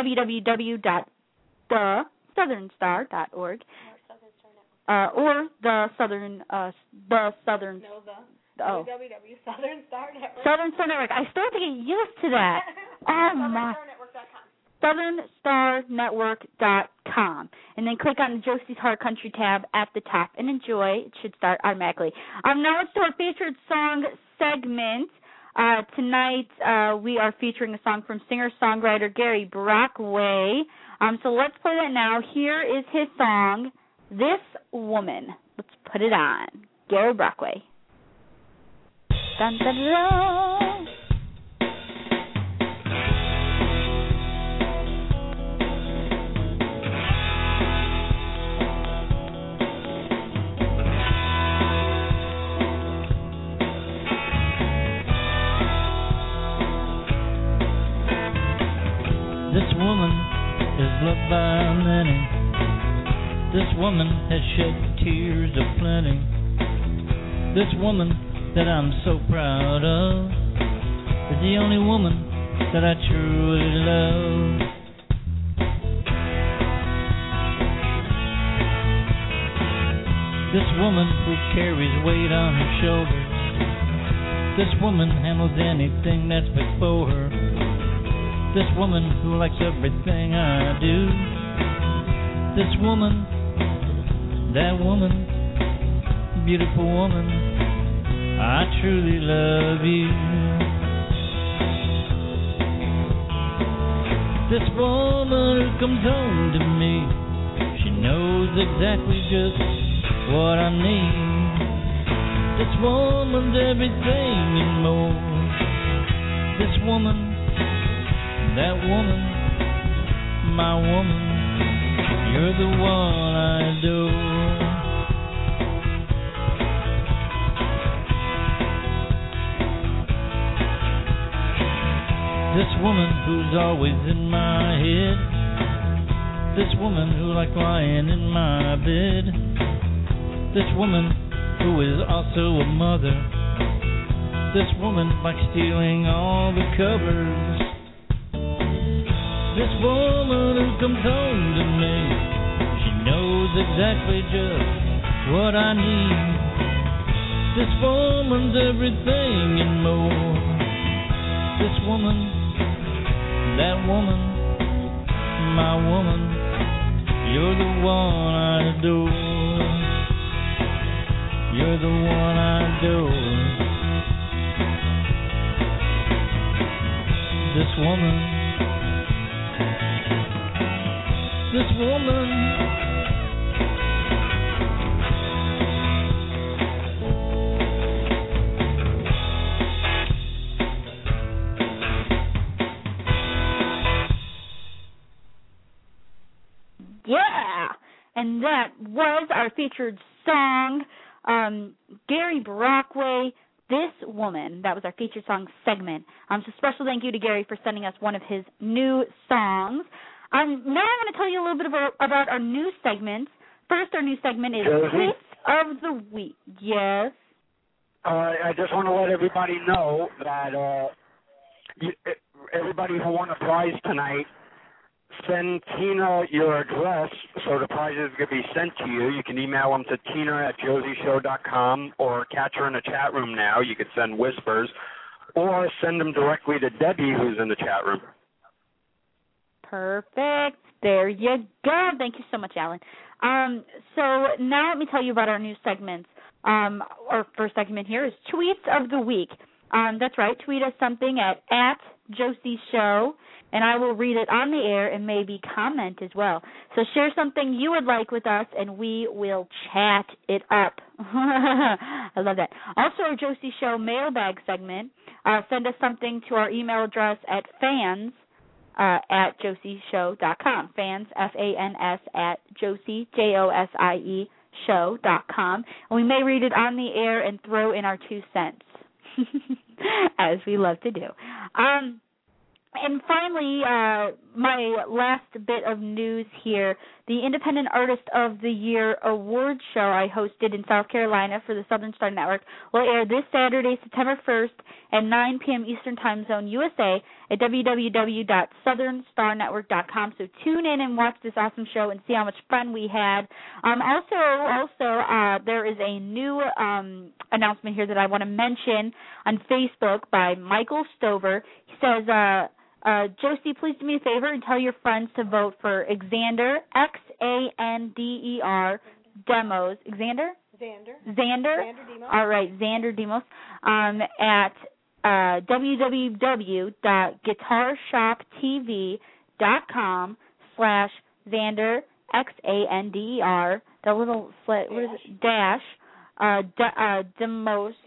www.thesouthern.org or the Southern www.Southern Star Network. Southern Star Network. I still have to get used to that. Oh, my. SouthernStarNetwork.com. And then click on the Josie's Hard Country tab at the top and enjoy. It should start automatically. Now let's do our featured song segment. Tonight we are featuring a song from singer-songwriter Gary Brockway. So let's play that now. Here is his song, This Woman. Let's put it on. Gary Brockway. Dun, dun, dun. This woman is loved by many. This woman has shed tears of plenty. This woman that I'm so proud of is the only woman that I truly love. This woman who carries weight on her shoulders. This woman handles anything that's before her. This woman who likes everything I do. This woman, that woman, beautiful woman, I truly love you. This woman who comes home to me, she knows exactly just what I need. This woman's everything and more. This woman, that woman, my woman, you're the one I adore. This woman who's always in my head. This woman who likes lying in my bed. This woman who is also a mother. This woman likes stealing all the covers. This woman who comes home to me, she knows exactly just what I need. This woman's everything and more. This woman, that woman, my woman, you're the one I adore. You're the one I adore. This woman, this woman. Yeah, and that was our featured song, Gary Brockway, This Woman. That was our featured song segment. So special thank you to Gary for sending us one of his new songs. Now I want to tell you a little bit about our new segments. First, our new segment is Tweets of the Week. Yes? I just want to let everybody know that everybody who won a prize tonight, send Tina your address so the prizes can be sent to you. You can email them to tina@josieshow.com or catch her in the chat room now. You could send whispers or send them directly to Debbie, who's in the chat room. Perfect. There you go. Thank you so much, Alan. So now let me tell you about our new segments. Our first segment here is Tweets of the Week. That's right. Tweet us something at Josie Show, and I will read it on the air and maybe comment as well. So share something you would like with us, and we will chat it up. I love that. Also, our Josie Show mailbag segment. Send us something to our email address at fans at josieshow.com. Fans, F-A-N-S, at Josie, J-O-S-I-E, show.com. And we may read it on the air and throw in our 2 cents, as we love to do. And finally, my last bit of news here, the Independent Artist of the Year Award show I hosted in South Carolina for the Southern Star Network will air this Saturday, September 1st at 9 p.m. Eastern Time Zone, USA at www.southernstarnetwork.com. So tune in and watch this awesome show and see how much fun we had. Also, there is a new announcement here that I want to mention on Facebook by Michael Stover. He says, Josie, please do me a favor and tell your friends to vote for Xander, Xander, Demos. Xander? Xander Demos. All right, Xander Demos, at www.guitarshoptv.com/Xander, Xander, the little what is it, dash, Demos,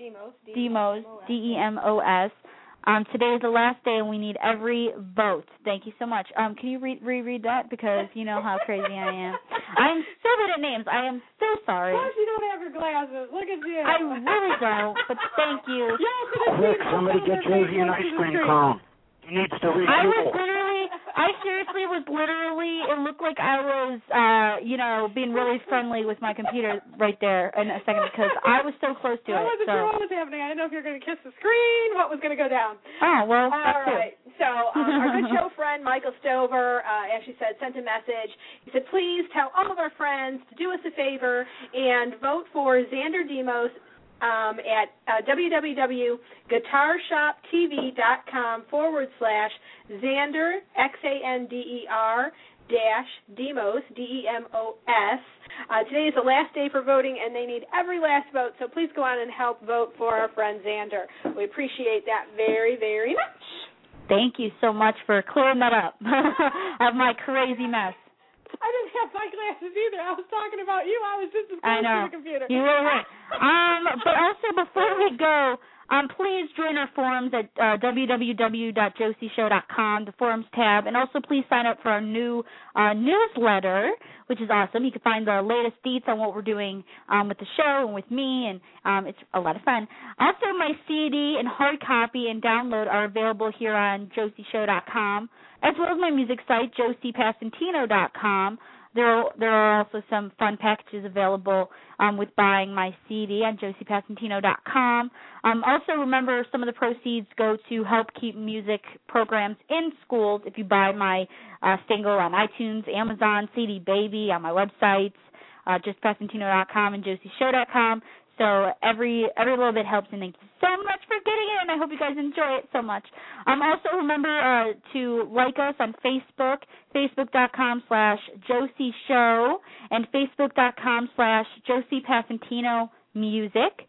Demos. Today is the last day, and we need every vote. Thank you so much. Can you reread that? Because you know how crazy I am. I'm so good at names. I am so sorry. Plus, you don't have your glasses. Look at you. I really don't, but thank you. Quick, somebody get Josie an ice cream cone. He needs to read. I seriously was literally, it looked like I was, being really friendly with my computer right there in a second because I was so close to it. I wasn't sure what was happening. I didn't know if you were going to kiss the screen, what was going to go down. Oh, well, all right. So our good show friend, Michael Stover, actually sent a message. He said, please tell all of our friends to do us a favor and vote for Xander Demos at www.guitarshoptv.com/Xander, Xander-Demos, Demos. Today is the last day for voting, and they need every last vote, so please go on and help vote for our friend Xander. We appreciate that very, very much. Thank you so much for clearing that up of my crazy mess. I didn't have my glasses either. I was talking about you. I was just as close to the computer. You were right. But also, before we go, please join our forums at www.josieshow.com, the forums tab, and also please sign up for our new newsletter, which is awesome. You can find the latest deets on what we're doing with the show and with me, and it's a lot of fun. Also, my CD and hard copy and download are available here on josieshow.com, as well as my music site, josiepasentino.com. There are also some fun packages available with buying my CD on josiepasentino.com. Also, remember, some of the proceeds go to help keep music programs in schools if you buy my single on iTunes, Amazon, CD Baby, on my websites, justpasentino.com and josieshow.com. So every little bit helps, and thank you so much for getting it, and I hope you guys enjoy it so much. Also remember to like us on Facebook, facebook.com/Josie Show, and facebook.com/Josie Passantino Music.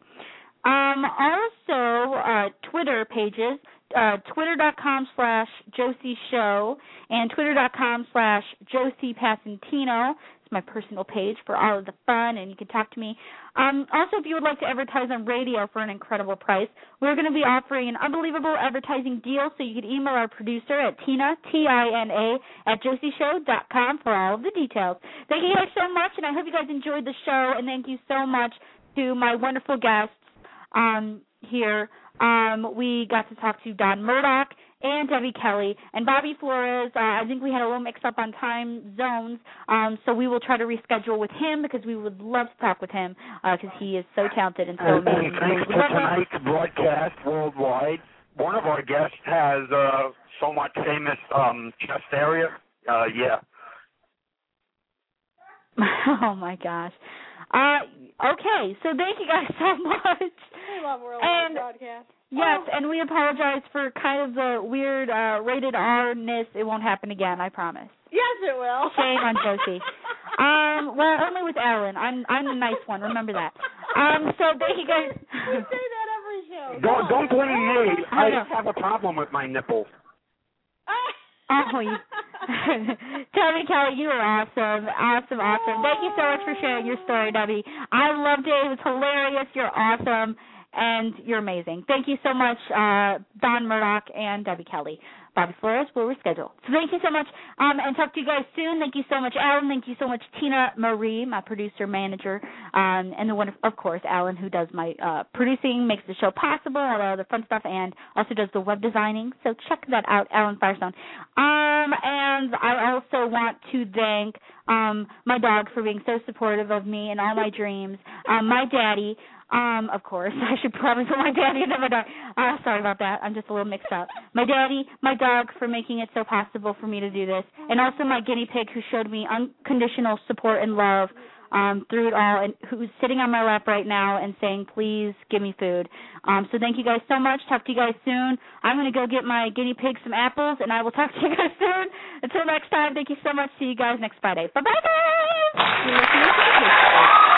Also, Twitter pages, twitter.com/Josie Show and twitter.com/Josie Passantino. It's my personal page for all of the fun, and you can talk to me. Also, if you would like to advertise on radio for an incredible price, we're going to be offering an unbelievable advertising deal, so you can email our producer at Tina, Tina, @josieshow.com for all of the details. Thank you guys so much, and I hope you guys enjoyed the show, and thank you so much to my wonderful guests here. We got to talk to Don Murdoch and Debbie Kelly and Bobby Flores. I think we had a little mix-up on time zones, so we will try to reschedule with him because we would love to talk with him because he is so talented and so amazing. Thanks to tonight's broadcast worldwide. One of our guests has so much famous chest area. Yeah. Oh, my gosh. Okay, so thank you guys so much. We love Worldwide Broadcast. Yes, and we apologize for kind of the weird rated R-ness. It won't happen again, I promise. Yes, it will. Shame on Josie. Well, only with Alan. I'm the nice one. Remember that. So thank you guys. You say that every show. Don't blame me. I just have a problem with my nipples. Oh, Debbie Kelly, you are awesome. Awesome. Thank you so much for sharing your story, Debbie. I loved it. It was hilarious. You're awesome, and you're amazing. Thank you so much, Don Murdoch and Debbie Kelly. Bobby Flores will reschedule. So thank you so much, and talk to you guys soon. Thank you so much, Alan. Thank you so much, Tina Marie, my producer, manager, and the one, of course, Alan, who does my producing, makes the show possible, all the other fun stuff, and also does the web designing. So check that out, Alan Firestone. And I also want to thank my dog for being so supportive of me and all my dreams. My daddy. Of course, I should probably put my daddy and then my dog. Sorry about that. I'm just a little mixed up. My daddy, my dog for making it so possible for me to do this, and also my guinea pig who showed me unconditional support and love through it all, and who's sitting on my lap right now and saying, please give me food. So thank you guys so much. Talk to you guys soon. I'm going to go get my guinea pig some apples, and I will talk to you guys soon. Until next time, thank you so much. See you guys next Friday. Bye-bye, guys.